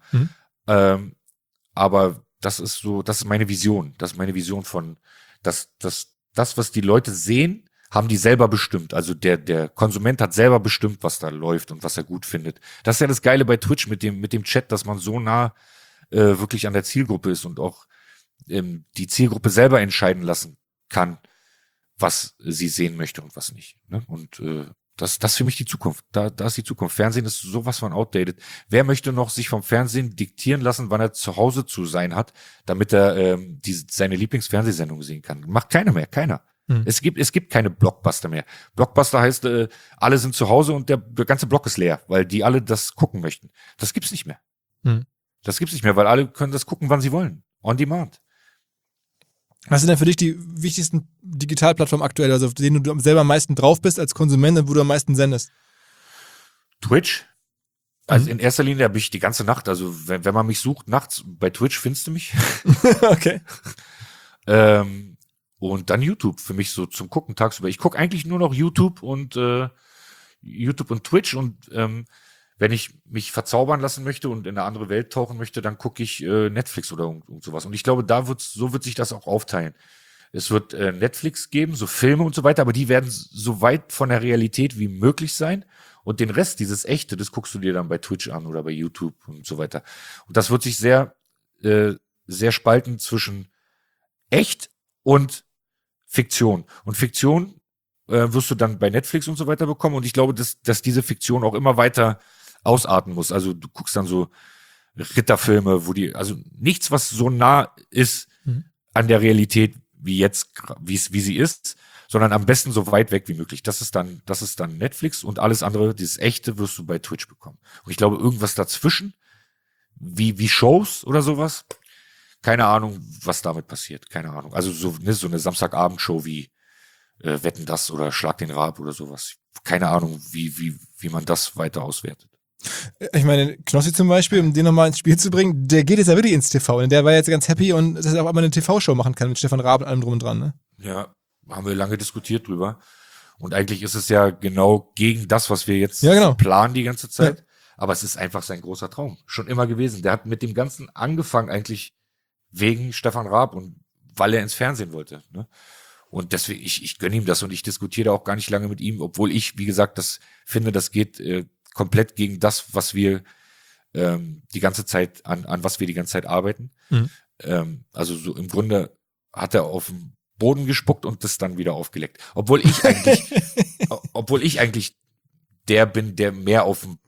Aber das ist meine Vision. Das ist meine Vision von, das, was die Leute sehen, haben die selber bestimmt. Also der Konsument hat selber bestimmt, was da läuft und was er gut findet. Das ist ja das Geile bei Twitch mit dem Chat, dass man so nah wirklich an der Zielgruppe ist und auch die Zielgruppe selber entscheiden lassen kann, was sie sehen möchte und was nicht. Ne? Und das ist für mich die Zukunft. Da ist die Zukunft. Fernsehen ist sowas von outdated. Wer möchte noch sich vom Fernsehen diktieren lassen, wann er zu Hause zu sein hat, damit er seine Lieblingsfernsehsendung sehen kann? Macht keiner mehr, keiner. Es gibt keine Blockbuster mehr. Blockbuster heißt, alle sind zu Hause und der ganze Block ist leer, weil die alle das gucken möchten. Das gibt's nicht mehr. Das gibt's nicht mehr, weil alle können das gucken, wann sie wollen. On demand. Was sind denn für dich die wichtigsten Digitalplattformen aktuell, also auf denen du selber am meisten drauf bist als Konsument und wo du am meisten sendest? Twitch. Also in erster Linie habe ich die ganze Nacht, also wenn man mich sucht nachts, bei Twitch findest du mich. Okay. Und dann YouTube für mich so zum Gucken tagsüber. Ich gucke eigentlich nur noch YouTube und Twitch und wenn ich mich verzaubern lassen möchte und in eine andere Welt tauchen möchte, dann gucke ich Netflix oder irgend sowas. Und ich glaube, so wird sich das auch aufteilen. Es wird Netflix geben, so Filme und so weiter, aber die werden so weit von der Realität wie möglich sein. Und den Rest, dieses Echte, das guckst du dir dann bei Twitch an oder bei YouTube und so weiter. Und das wird sich sehr, sehr spalten zwischen echt und Fiktion. Und Fiktion wirst du dann bei Netflix und so weiter bekommen. Und ich glaube, dass diese Fiktion auch immer weiter ausarten muss. Also du guckst dann so Ritterfilme, also nichts, was so nah ist an der Realität wie jetzt, wie sie ist, sondern am besten so weit weg wie möglich. Das ist dann Netflix und alles andere, dieses Echte, wirst du bei Twitch bekommen. Und ich glaube, irgendwas dazwischen, wie Shows oder sowas, keine Ahnung, was damit passiert. Keine Ahnung. Also so eine Samstagabendshow wie Wetten, das oder Schlag den Raab oder sowas. Keine Ahnung, wie man das weiter auswertet. Ich meine, Knossi zum Beispiel, um den nochmal ins Spiel zu bringen, der geht jetzt ja wirklich ins TV. Und der war jetzt ganz happy und dass er auch einmal eine TV-Show machen kann mit Stefan Raab und allem drum und dran, ne? Ja, haben wir lange diskutiert drüber. Und eigentlich ist es ja genau gegen das, was wir jetzt planen die ganze Zeit. Ja. Aber es ist einfach sein großer Traum. Schon immer gewesen. Der hat mit dem Ganzen angefangen eigentlich wegen Stefan Raab und weil er ins Fernsehen wollte, ne? Und deswegen, ich gönne ihm das und ich diskutiere da auch gar nicht lange mit ihm, obwohl ich, wie gesagt, das finde, das geht komplett gegen das, was wir die ganze Zeit, an was wir die ganze Zeit arbeiten. Also so im Grunde hat er auf den Boden gespuckt und das dann wieder aufgeleckt. Obwohl ich eigentlich der bin, der mehr auf den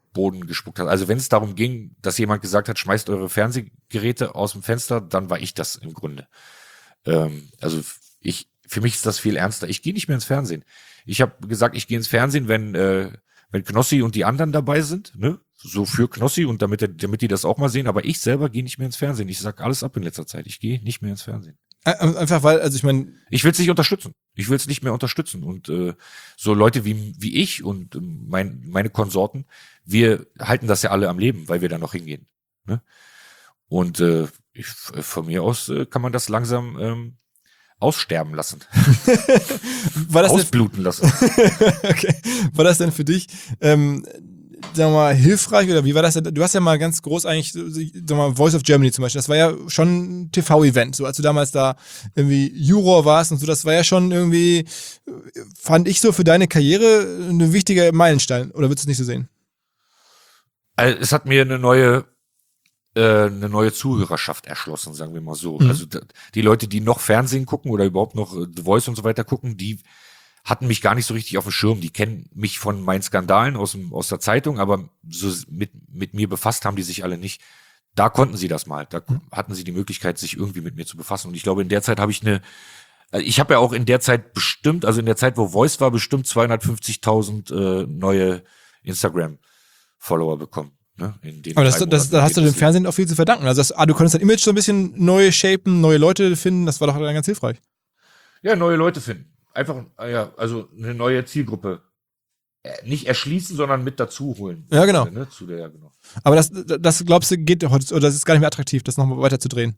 Boden gespuckt hat. Also wenn es darum ging, dass jemand gesagt hat, schmeißt eure Fernsehgeräte aus dem Fenster, dann war ich das im Grunde. Also für mich ist das viel ernster. Ich gehe nicht mehr ins Fernsehen. Ich habe gesagt, ich gehe ins Fernsehen, wenn Knossi und die anderen dabei sind, ne? So für Knossi und damit die das auch mal sehen. Aber ich selber gehe nicht mehr ins Fernsehen. Ich sag alles ab in letzter Zeit. Ich gehe nicht mehr ins Fernsehen. Einfach weil, also ich meine... Ich will es nicht unterstützen. Ich will es nicht mehr unterstützen. Und so Leute wie ich und meine Konsorten, wir halten das ja alle am Leben, weil wir da noch hingehen. Ne? Und von mir aus kann man das langsam aussterben lassen. Ausbluten lassen. Okay. War das denn für dich, sagen wir mal, hilfreich oder wie war das denn? Du hast ja mal ganz groß eigentlich, sagen wir mal, Voice of Germany zum Beispiel, das war ja schon ein TV-Event, so als du damals da irgendwie Juror warst und so, das war ja schon irgendwie, fand ich so für deine Karriere ein wichtiger Meilenstein, oder würdest du es nicht so sehen? Also, es hat mir eine neue Zuhörerschaft erschlossen, sagen wir mal so. Also die Leute, die noch Fernsehen gucken oder überhaupt noch The Voice und so weiter gucken, die hatten mich gar nicht so richtig auf dem Schirm. Die kennen mich von meinen Skandalen aus der Zeitung, aber so mit mir befasst haben die sich alle nicht. Da konnten sie das mal. Da hatten sie die Möglichkeit, sich irgendwie mit mir zu befassen. Und ich glaube, in der Zeit habe ich habe ja auch in der Zeit bestimmt, also in der Zeit, wo Voice war, bestimmt 250.000 neue Instagram-Follower bekommen. Ne? Aber da hast du dem Fernsehen auch viel zu verdanken. Also du konntest dein Image so ein bisschen neu shapen, neue Leute finden, das war doch dann ganz hilfreich. Ja, neue Leute finden. Einfach, also eine neue Zielgruppe. Nicht erschließen, sondern mit dazu holen. Ja, genau. Ne? Genau. Aber das glaubst du, geht heute, oder das ist gar nicht mehr attraktiv, das nochmal weiter zu drehen?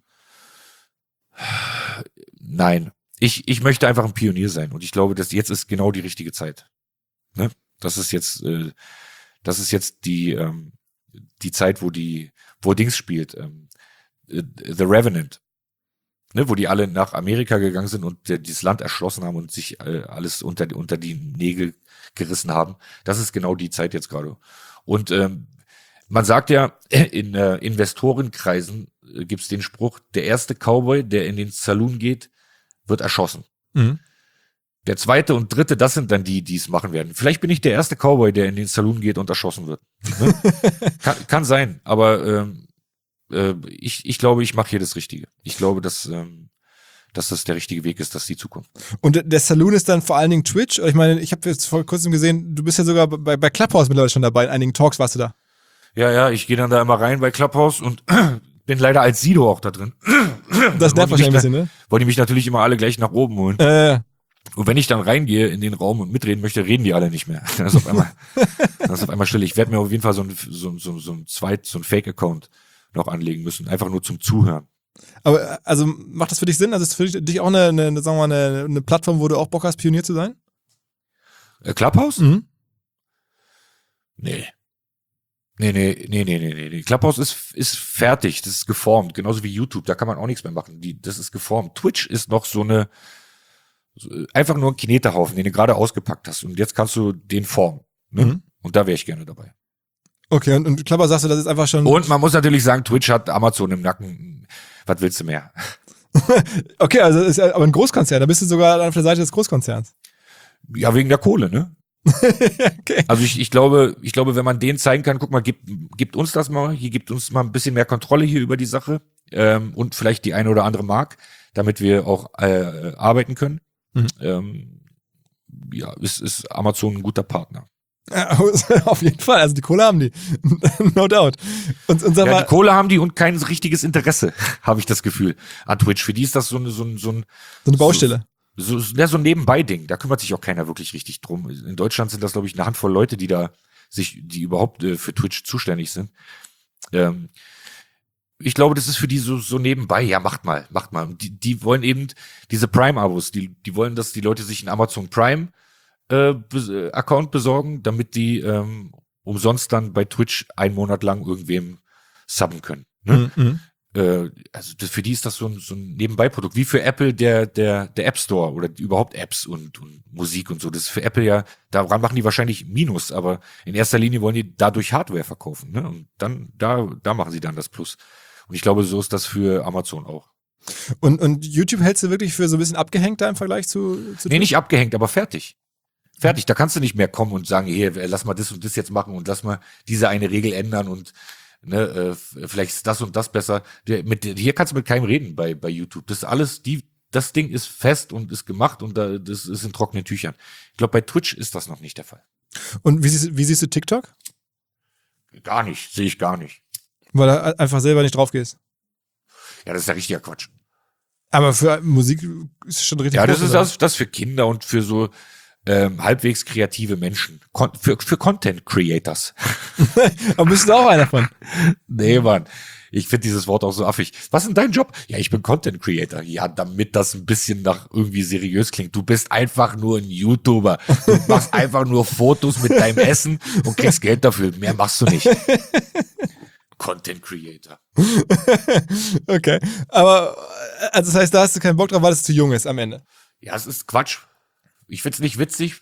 Nein. Ich möchte einfach ein Pionier sein und ich glaube, dass jetzt ist genau die richtige Zeit. Ne? Das ist jetzt die Zeit, wo Dings spielt. The Revenant. Ne, wo die alle nach Amerika gegangen sind und dieses Land erschlossen haben und sich alles unter die Nägel gerissen haben. Das ist genau die Zeit jetzt gerade. Und man sagt ja, in Investorenkreisen gibt's den Spruch, der erste Cowboy, der in den Saloon geht, wird erschossen. Mhm. Der zweite und dritte, das sind dann die es machen werden. Vielleicht bin ich der erste Cowboy, der in den Saloon geht und erschossen wird. Ne? kann sein, aber ich glaube, ich mache hier das Richtige. Ich glaube, dass das der richtige Weg ist, dass die Zukunft. Und der Saloon ist dann vor allen Dingen Twitch? Ich meine, ich habe jetzt vor kurzem gesehen, du bist ja sogar bei Clubhouse mittlerweile schon dabei. In einigen Talks warst du da. Ja, ich gehe dann da immer rein bei Clubhouse und bin leider als Sido auch da drin. Das nervt wahrscheinlich ein bisschen, ne? Wollen die mich natürlich immer alle gleich nach oben holen. Und wenn ich dann reingehe in den Raum und mitreden möchte, reden die alle nicht mehr. Dann ist auf einmal still. Ich werde mir auf jeden Fall so ein Fake-Account noch anlegen müssen, einfach nur zum Zuhören. Aber also macht das für dich Sinn? Also ist für dich auch sagen wir mal, eine Plattform, wo du auch Bock hast, Pionier zu sein? Clubhouse? Mhm. Nee. Clubhouse ist fertig, das ist geformt, genauso wie YouTube, da kann man auch nichts mehr machen. Das ist geformt. Twitch ist noch einfach nur ein Knetehaufen, den du gerade ausgepackt hast und jetzt kannst du den formen. Ne? Mhm. Und da wäre ich gerne dabei. Okay, und Klapper sagst du, das ist einfach schon... Und man muss natürlich sagen, Twitch hat Amazon im Nacken. Was willst du mehr? Okay, also ist ja aber ein Großkonzern. Da bist du sogar auf der Seite des Großkonzerns. Ja, wegen der Kohle, ne? Okay. Also ich glaube, wenn man denen zeigen kann, guck mal, gibt uns das mal, hier gibt uns mal ein bisschen mehr Kontrolle hier über die Sache und vielleicht die eine oder andere Mark, damit wir auch arbeiten können. Mhm. Ist Amazon ein guter Partner. Auf jeden Fall, also die Kohle haben die. No doubt. Und sag mal, die Kohle haben die und kein richtiges Interesse, habe ich das Gefühl, an Twitch. Für die ist das so eine Baustelle. So ein Nebenbei-Ding. Da kümmert sich auch keiner wirklich richtig drum. In Deutschland sind das, glaube ich, eine Handvoll Leute, die überhaupt für Twitch zuständig sind. Ich glaube, das ist für die so nebenbei. Ja, macht mal. Die wollen eben diese Prime-Abos, die wollen, dass die Leute sich einen Amazon Prime Account besorgen, damit die umsonst dann bei Twitch einen Monat lang irgendwem subben können. Ne? Mhm. Also für die ist das so ein Nebenbeiprodukt, wie für Apple der App Store oder überhaupt Apps und Musik und so. Das ist für Apple ja, daran machen die wahrscheinlich Minus, aber in erster Linie wollen die dadurch Hardware verkaufen. Ne? Und dann da machen sie dann das Plus. Und ich glaube, so ist das für Amazon auch. Und YouTube hältst du wirklich für so ein bisschen abgehängt da im Vergleich zu Nee, nicht abgehängt, aber fertig. Fertig, da kannst du nicht mehr kommen und sagen, hier, lass mal das und das jetzt machen und lass mal diese eine Regel ändern und vielleicht ist das und das besser. Hier kannst du mit keinem reden bei YouTube. Das ist alles, das Ding ist fest und ist gemacht und das ist in trockenen Tüchern. Ich glaube, bei Twitch ist das noch nicht der Fall. Und wie siehst du TikTok? Gar nicht, sehe ich gar nicht. Weil du einfach selber nicht drauf gehst. Ja, das ist ja richtiger Quatsch. Aber für Musik ist es schon richtig. Ja, das groß, ist das für Kinder und für so halbwegs kreative Menschen. Für Content Creators. Aber bist du auch einer von? Nee, Mann. Ich finde dieses Wort auch so affig. Was ist denn dein Job? Ja, ich bin Content Creator. Ja, damit das ein bisschen nach irgendwie seriös klingt. Du bist einfach nur ein YouTuber. Du machst einfach nur Fotos mit deinem Essen und kriegst Geld dafür. Mehr machst du nicht. Content Creator. Okay. Aber, also das heißt, da hast du keinen Bock drauf, weil es zu jung ist am Ende. Ja, es ist Quatsch. Ich find's nicht witzig.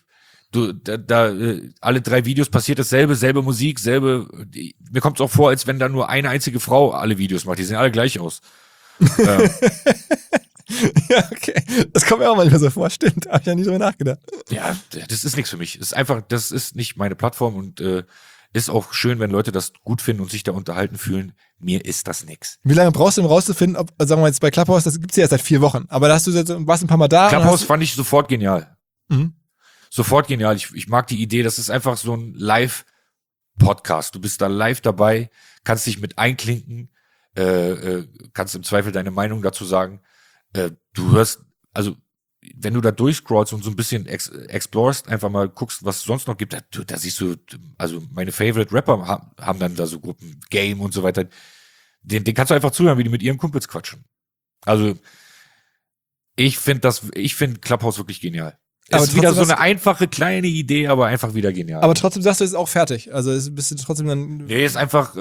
Alle 3 Videos passiert dasselbe, selbe Musik, mir kommt's auch vor, als wenn da nur eine einzige Frau alle Videos macht. Die sehen alle gleich aus. Ja, okay. Das kommt mir auch manchmal so vor. Stimmt, habe ich ja nie drüber nachgedacht. Ja, das ist nichts für mich. Das ist nicht meine Plattform und ist auch schön, wenn Leute das gut finden und sich da unterhalten fühlen. Mir ist das nix. Wie lange brauchst du, um rauszufinden, ob, sagen wir jetzt bei Clubhouse, das gibt's ja erst seit 4 Wochen, aber da warst ein paar Mal da. Clubhouse fand ich sofort genial. Mhm. Sofort genial. Ich mag die Idee, das ist einfach so ein Live-Podcast. Du bist da live dabei, kannst dich mit einklinken, kannst im Zweifel deine Meinung dazu sagen. Du hörst, also wenn du da durchscrollst und so ein bisschen explorest, einfach mal guckst, was es sonst noch gibt, da siehst du, also meine Favorite Rapper haben dann da so Gruppen, Game und so weiter. Den kannst du einfach zuhören, wie die mit ihren Kumpels quatschen. Also ich finde Clubhouse wirklich genial. Aber ist wieder so eine einfache, kleine Idee, aber einfach wieder genial. Aber trotzdem sagst du, es ist auch fertig. Also bist du trotzdem dann. Nee, ist einfach,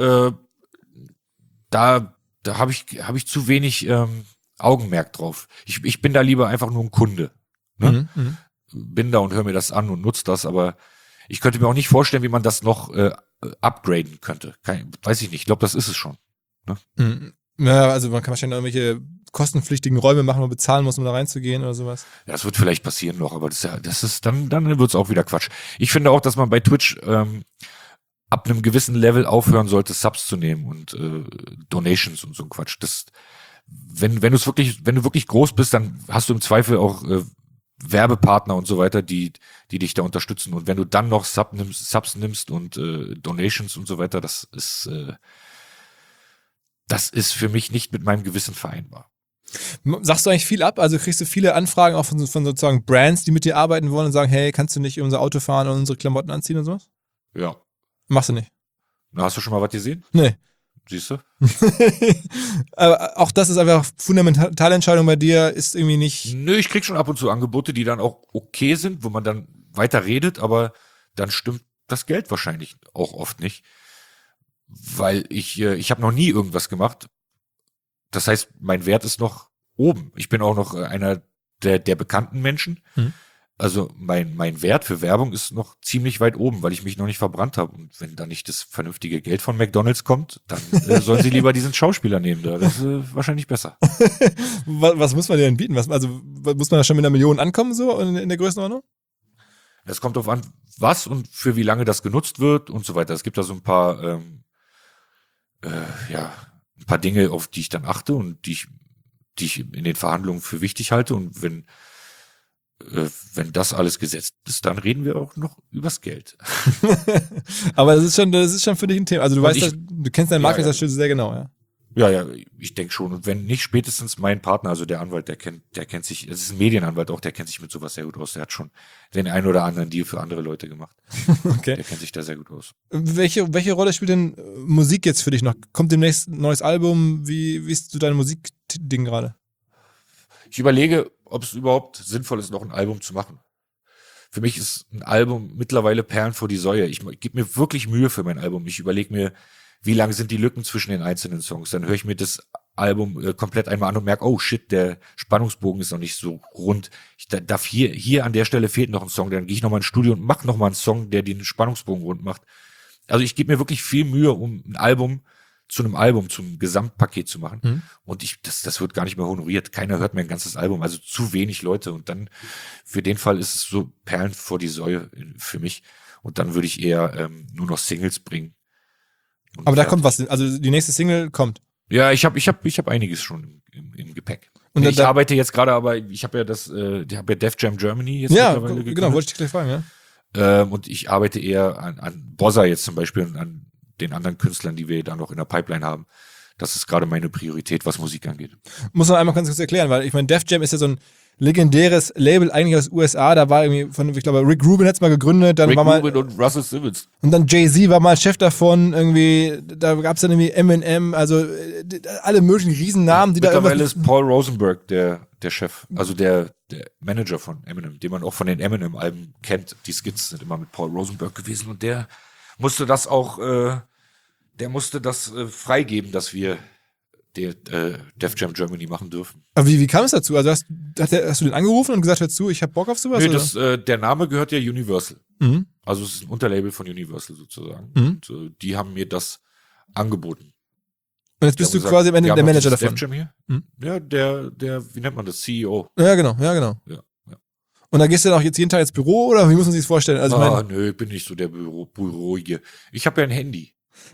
da habe ich zu wenig Augenmerk drauf. Ich bin da lieber einfach nur ein Kunde. Ne? Bin da und höre mir das an und nutze das, aber ich könnte mir auch nicht vorstellen, wie man das noch upgraden könnte. Weiß ich nicht. Ich glaube, das ist es schon. Ne? Ja, also man kann wahrscheinlich irgendwelche kostenpflichtigen Räume machen, wo man bezahlen muss, um da reinzugehen oder sowas. Ja, das wird vielleicht passieren noch, aber das ist dann wird's auch wieder Quatsch. Ich finde auch, dass man bei Twitch ab einem gewissen Level aufhören sollte, Subs zu nehmen und Donations und so ein Quatsch. Wenn du wirklich groß bist, dann hast du im Zweifel auch Werbepartner und so weiter, die dich da unterstützen. Und wenn du dann noch Subs nimmst und Donations und so weiter, das ist für mich nicht mit meinem Gewissen vereinbar. Sagst du eigentlich viel ab? Also kriegst du viele Anfragen auch von sozusagen Brands, die mit dir arbeiten wollen und sagen, hey, kannst du nicht unser Auto fahren und unsere Klamotten anziehen und sowas? Ja. Machst du nicht? Na, hast du schon mal was gesehen? Nee. Siehst du? Aber auch das ist einfach fundamentale Entscheidung bei dir, ist irgendwie nicht. Nö, ich krieg schon ab und zu Angebote, die dann auch okay sind, wo man dann weiter redet, aber dann stimmt das Geld wahrscheinlich auch oft nicht. Weil ich habe noch nie irgendwas gemacht. Das heißt, mein Wert ist noch oben. Ich bin auch noch einer der bekannten Menschen. Also mein Wert für Werbung ist noch ziemlich weit oben, weil ich mich noch nicht verbrannt habe. Und wenn da nicht das vernünftige Geld von McDonald's kommt, dann sollen sie lieber diesen Schauspieler nehmen. Das ist wahrscheinlich besser. Was muss man dir denn bieten? Muss man da schon mit 1 Million ankommen, so in der Größenordnung? Es kommt darauf an, was und für wie lange das genutzt wird und so weiter. Es gibt da so ein paar ein paar Dinge, auf die ich dann achte und die ich in den Verhandlungen für wichtig halte. Und wenn das alles gesetzt ist, dann reden wir auch noch übers Geld. Aber das ist schon für dich ein Thema. Also du kennst deinen Marktplatzschutz sehr genau, ja. Ja, ich denke schon. Und wenn nicht spätestens mein Partner, also der Anwalt, der kennt sich, es ist ein Medienanwalt auch, der kennt sich mit sowas sehr gut aus. Der hat schon den einen oder anderen Deal für andere Leute gemacht. Okay. Der kennt sich da sehr gut aus. Welche Rolle spielt denn Musik jetzt für dich noch? Kommt demnächst ein neues Album? Wie ist so dein Musikding gerade? Ich überlege, ob es überhaupt sinnvoll ist, noch ein Album zu machen. Für mich ist ein Album mittlerweile Perlen vor die Säue. Ich gebe mir wirklich Mühe für mein Album. Ich überlege mir, wie lang sind die Lücken zwischen den einzelnen Songs. Dann höre ich mir das Album komplett einmal an und merke, oh shit, der Spannungsbogen ist noch nicht so rund. Ich darf hier an der Stelle fehlt noch ein Song. Dann gehe ich nochmal ins Studio und mache nochmal einen Song, der den Spannungsbogen rund macht. Also ich gebe mir wirklich viel Mühe, um ein Album zu einem Album, zum Gesamtpaket zu machen. Mhm. Und das wird gar nicht mehr honoriert. Keiner hört mir ein ganzes Album, also zu wenig Leute. Und dann, für den Fall ist es so Perlen vor die Säue für mich. Und dann würde ich eher nur noch Singles bringen. Und Aber da kommt was, also die nächste Single kommt. Ja, ich hab einiges schon im Gepäck. Und Ich arbeite jetzt gerade, aber ich habe ja Def Jam Germany jetzt mittlerweile gegründet. Genau, wollte ich dich gleich fragen, ja. Und ich arbeite eher an Bossa jetzt zum Beispiel und an den anderen Künstlern, die wir da noch in der Pipeline haben. Das ist gerade meine Priorität, was Musik angeht. Muss man einmal ganz kurz erklären, weil ich meine, Def Jam ist ja so ein legendäres Label eigentlich aus USA. Da war irgendwie ich glaube, Rick Rubin hat's mal gegründet. Dann Rick war mal, Rubin und Russell Simmons. und dann Jay-Z war mal Chef davon. Irgendwie, da gab's dann irgendwie Eminem, also alle möglichen Riesennamen, die Mittlerweile da ist Paul Rosenberg der Chef, also der Manager von Eminem, den man auch von den Eminem-Alben kennt. Die Skits sind immer mit Paul Rosenberg gewesen und der musste das auch, freigeben, dass wir Def Jam Germany machen dürfen. Aber wie kam es dazu? Also hast du den angerufen und gesagt, hör zu, ich hab Bock auf sowas? Nee, der Name gehört ja Universal. Mhm. Also es ist ein Unterlabel von Universal sozusagen. Mhm. Und die haben mir das angeboten. Und jetzt bist Die du haben quasi am Ende wir der haben noch Manager dieses davon. Def Jam hier. Mhm. Ja, der, wie nennt man das? CEO. Ja, genau. Ja. Und da gehst du dann auch jetzt jeden Tag ins Büro oder wie muss man sich das vorstellen? Also ich meine, Nö, bin nicht so der Büroige. Ich habe ja ein Handy.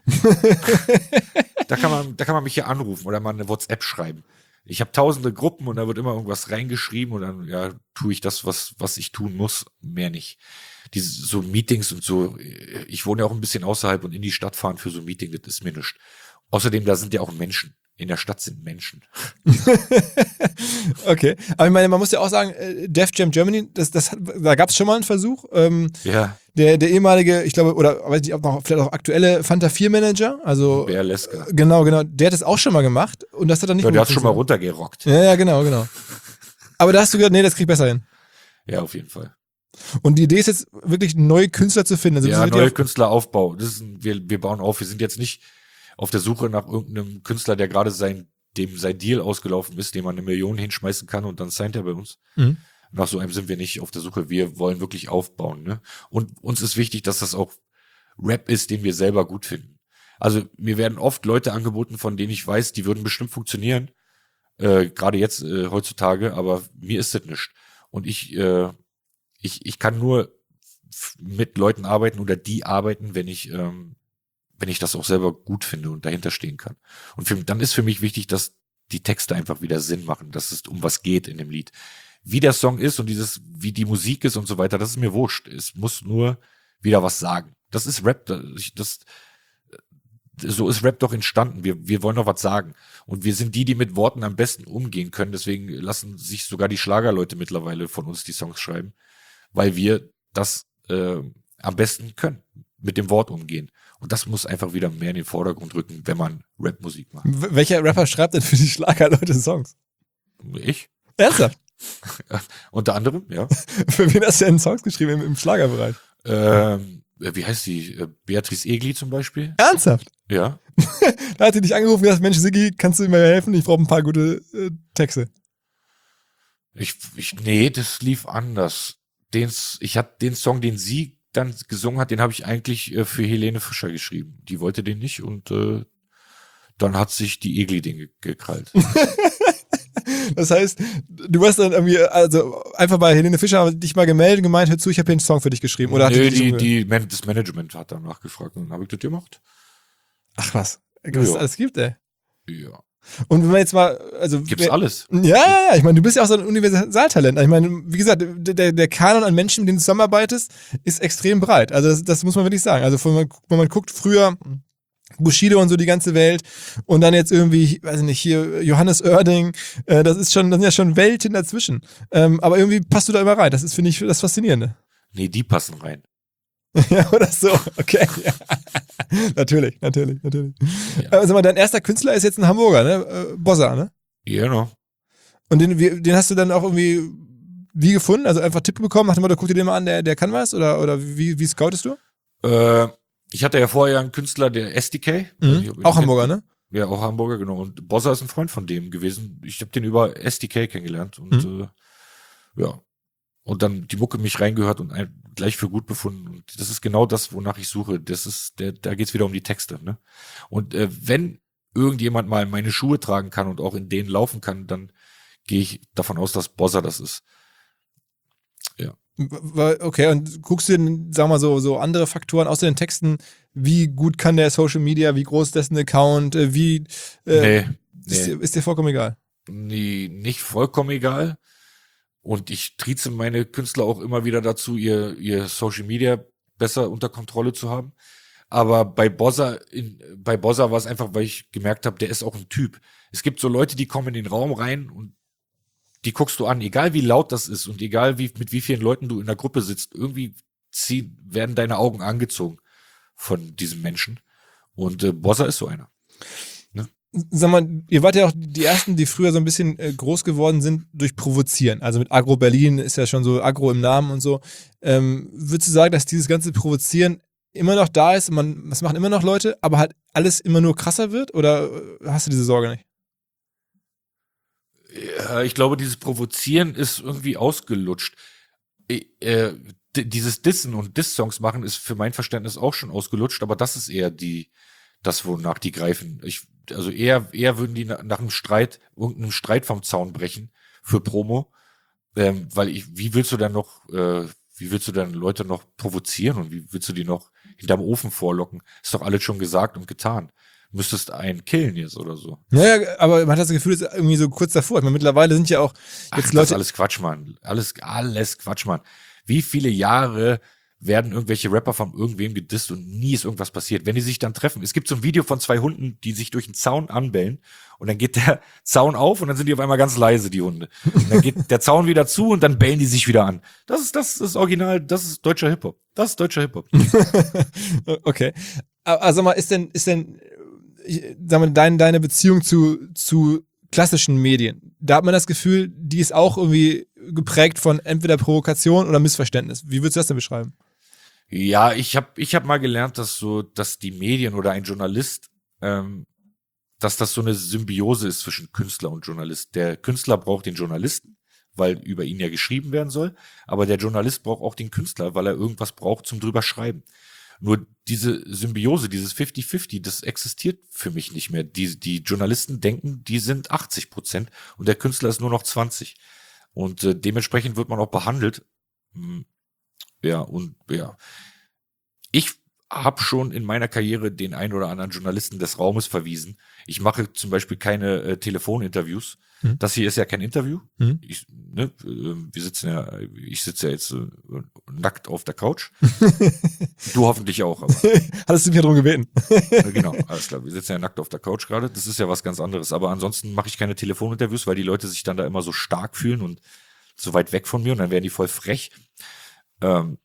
Da kann man mich hier anrufen oder mal eine WhatsApp schreiben. Ich habe tausende Gruppen und da wird immer irgendwas reingeschrieben und dann tue ich das, was ich tun muss, mehr nicht. Diese so Meetings und so, ich wohne ja auch ein bisschen außerhalb und in die Stadt fahren für so ein Meeting, das ist mir nichts. Außerdem, da sind ja auch Menschen. In der Stadt sind Menschen. okay. Aber ich meine, man muss ja auch sagen, Def Jam Germany, da gab es schon mal einen Versuch. Ja. Der ehemalige, ich glaube, oder weiß nicht, vielleicht auch aktuelle Fanta 4 Manager, also Bär Leska. genau, der hat das auch schon mal gemacht und das hat er nicht Der hat gut schon mal funktioniert. runtergerockt. Ja, genau. Aber da hast du gesagt, nee, das krieg ich besser hin. Ja, auf jeden Fall. Und die Idee ist jetzt wirklich neue Künstler zu finden. Also Ja, neue Künstleraufbau. Wir bauen auf. Wir sind jetzt nicht auf der Suche nach irgendeinem Künstler, der gerade dem sein Deal ausgelaufen ist, dem man 1 Million hinschmeißen kann und dann signed er bei uns. Mhm. Nach so einem sind wir nicht auf der Suche. Wir wollen wirklich aufbauen, ne? Und uns ist wichtig, dass das auch Rap ist, den wir selber gut finden. Also mir werden oft Leute angeboten, von denen ich weiß, die würden bestimmt funktionieren. Gerade jetzt heutzutage, aber mir ist das nichts. Und ich kann nur mit Leuten arbeiten oder die arbeiten, wenn ich das auch selber gut finde und dahinter stehen kann. Und dann ist für mich wichtig, dass die Texte einfach wieder Sinn machen, dass es um was geht in dem Lied. Wie der Song ist und wie die Musik ist und so weiter, das ist mir wurscht. Es muss nur wieder was sagen. Das ist Rap. So ist Rap doch entstanden. Wir wollen doch was sagen. Und wir sind die mit Worten am besten umgehen können. Deswegen lassen sich sogar die Schlagerleute mittlerweile von uns die Songs schreiben, weil wir das am besten können, mit dem Wort umgehen. Und das muss einfach wieder mehr in den Vordergrund rücken, wenn man Rapmusik macht. Welcher Rapper schreibt denn für die Schlagerleute Songs? Ich? Ernsthaft? Unter anderem, ja. Für wen hast du denn Songs geschrieben im Schlagerbereich? Wie heißt die? Beatrice Egli zum Beispiel? Ernsthaft? Ja. Da hat die dich angerufen und gesagt, Mensch, Siggi, kannst du mir helfen? Ich brauche ein paar gute Texte. Nee, das lief anders. Ich hatte den Song, den sie dann gesungen hat, den habe ich eigentlich für Helene Fischer geschrieben. Die wollte den nicht und dann hat sich die Egli den gekrallt. Das heißt, du hast dann irgendwie, also einfach bei Helene Fischer dich mal gemeldet und gemeint, hör zu, ich habe hier einen Song für dich geschrieben. Oder das Management hat dann nachgefragt und dann habe ich das gemacht. Ach was es alles gibt, ey. Ja. Und wenn man jetzt mal, also Gibt's alles. Ja, ich meine, du bist ja auch so ein Universaltalent. Ich meine, wie gesagt, der Kanon an Menschen, mit denen du zusammenarbeitest, ist extrem breit. Also das muss man wirklich sagen. Also wenn man guckt, früher Bushido und so die ganze Welt und dann jetzt irgendwie, weiß ich nicht, hier Johannes Oerding, das sind ja schon Welten dazwischen. Aber irgendwie passt du da immer rein. Das ist, finde ich, das Faszinierende. Nee, die passen rein. Ja, oder so, okay. Ja. Natürlich. Ja. Also mal, dein erster Künstler ist jetzt ein Hamburger, ne? Bossa, ne? Genau. Und den hast du dann auch irgendwie wie gefunden? Also einfach Tipp bekommen, nach dem Motto, guck dir den mal an, der kann was? Oder wie scoutest du? Ich hatte ja vorher einen Künstler, der SDK. Auch Hamburger, ne? Ja, auch Hamburger, genau. Und Bossa ist ein Freund von dem gewesen. Ich habe den über SDK kennengelernt und ja. Und dann die Mucke mich reingehört und gleich für gut befunden. Und das ist genau das, wonach ich suche. Da geht's wieder um die Texte, ne? Und wenn irgendjemand mal meine Schuhe tragen kann und auch in denen laufen kann, dann gehe ich davon aus, dass Bozza das ist. Ja. Okay, und guckst du denn, sag mal, so andere Faktoren außer den Texten, wie gut kann der Social Media, wie groß ist dessen Account, Nee. Ist dir vollkommen egal? Nee, nicht vollkommen egal. Und ich trieze meine Künstler auch immer wieder dazu, ihr Social Media besser unter Kontrolle zu haben. Aber bei Bozza war es einfach, weil ich gemerkt habe, der ist auch ein Typ. Es gibt so Leute, die kommen in den Raum rein und die guckst du an, egal wie laut das ist und egal mit wie vielen Leuten du in der Gruppe sitzt, irgendwie werden deine Augen angezogen von diesem Menschen. Und Bozza ist so einer. Ne? Sag mal, ihr wart ja auch die Ersten, die früher so ein bisschen groß geworden sind durch Provozieren. Also mit Agro Berlin ist ja schon so Agro im Namen und so. Würdest du sagen, dass dieses ganze Provozieren immer noch da ist, das machen immer noch Leute, aber halt alles immer nur krasser wird? Oder hast du diese Sorge nicht? Ja, ich glaube, dieses Provozieren ist irgendwie ausgelutscht. Dieses Dissen und Diss-Songs machen ist für mein Verständnis auch schon ausgelutscht, aber das ist eher das, wonach die greifen. Also eher würden die nach einem Streit, irgendeinem Streit vom Zaun brechen für Promo, weil wie willst du dann Leute noch provozieren und wie willst du die noch hinterm Ofen vorlocken? Ist doch alles schon gesagt und getan. Müsstest einen killen jetzt oder so. Ja, aber man hat das Gefühl, es ist irgendwie so kurz davor. Ich meine, mittlerweile sind ja auch jetzt Leute. Das ist alles Quatsch, Mann. Alles Quatsch, Mann. Wie viele Jahre werden irgendwelche Rapper von irgendwem gedisst und nie ist irgendwas passiert. Wenn die sich dann treffen, es gibt so ein Video von 2 Hunden, die sich durch einen Zaun anbellen und dann geht der Zaun auf und dann sind die auf einmal ganz leise, die Hunde. Und dann geht der Zaun wieder zu und dann bellen die sich wieder an. Das ist Original, das ist deutscher Hip-Hop. Das ist deutscher Hip-Hop. Okay. Also mal, ist denn sag mal, deine Beziehung zu klassischen Medien, da hat man das Gefühl, die ist auch irgendwie geprägt von entweder Provokation oder Missverständnis. Wie würdest du das denn beschreiben? Ja, ich hab mal gelernt, dass die Medien oder ein Journalist, dass das so eine Symbiose ist zwischen Künstler und Journalist. Der Künstler braucht den Journalisten, weil über ihn ja geschrieben werden soll, aber der Journalist braucht auch den Künstler, weil er irgendwas braucht zum drüber schreiben. Nur diese Symbiose, dieses 50-50, das existiert für mich nicht mehr. Die Journalisten denken, die sind 80% und der Künstler ist nur noch 20%. Und dementsprechend wird man auch behandelt. Ja. Ich habe schon in meiner Karriere den einen oder anderen Journalisten des Raumes verwiesen. Ich mache zum Beispiel keine Telefoninterviews. Das hier ist ja kein Interview. Ich sitze ja jetzt nackt auf der Couch. Du hoffentlich auch. Aber. Hattest du mich darum gebeten? Genau, alles klar. Wir sitzen ja nackt auf der Couch gerade. Das ist ja was ganz anderes. Aber ansonsten mache ich keine Telefoninterviews, weil die Leute sich dann da immer so stark fühlen und so weit weg von mir und dann werden die voll frech. Für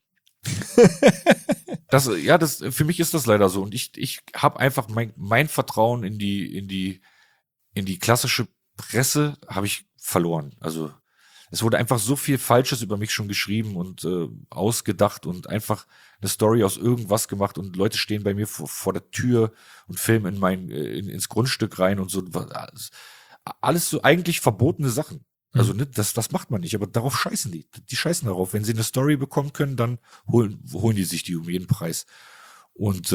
mich ist das leider so. Und ich habe einfach mein Vertrauen in die klassische Presse habe ich verloren. Also es wurde einfach so viel Falsches über mich schon geschrieben und ausgedacht und einfach eine Story aus irgendwas gemacht und Leute stehen bei mir vor der Tür und filmen ins Grundstück rein und so. Alles so eigentlich verbotene Sachen. Also ne, das macht man nicht, aber darauf scheißen die. Die scheißen darauf. Wenn sie eine Story bekommen können, dann holen die sich die um jeden Preis. Und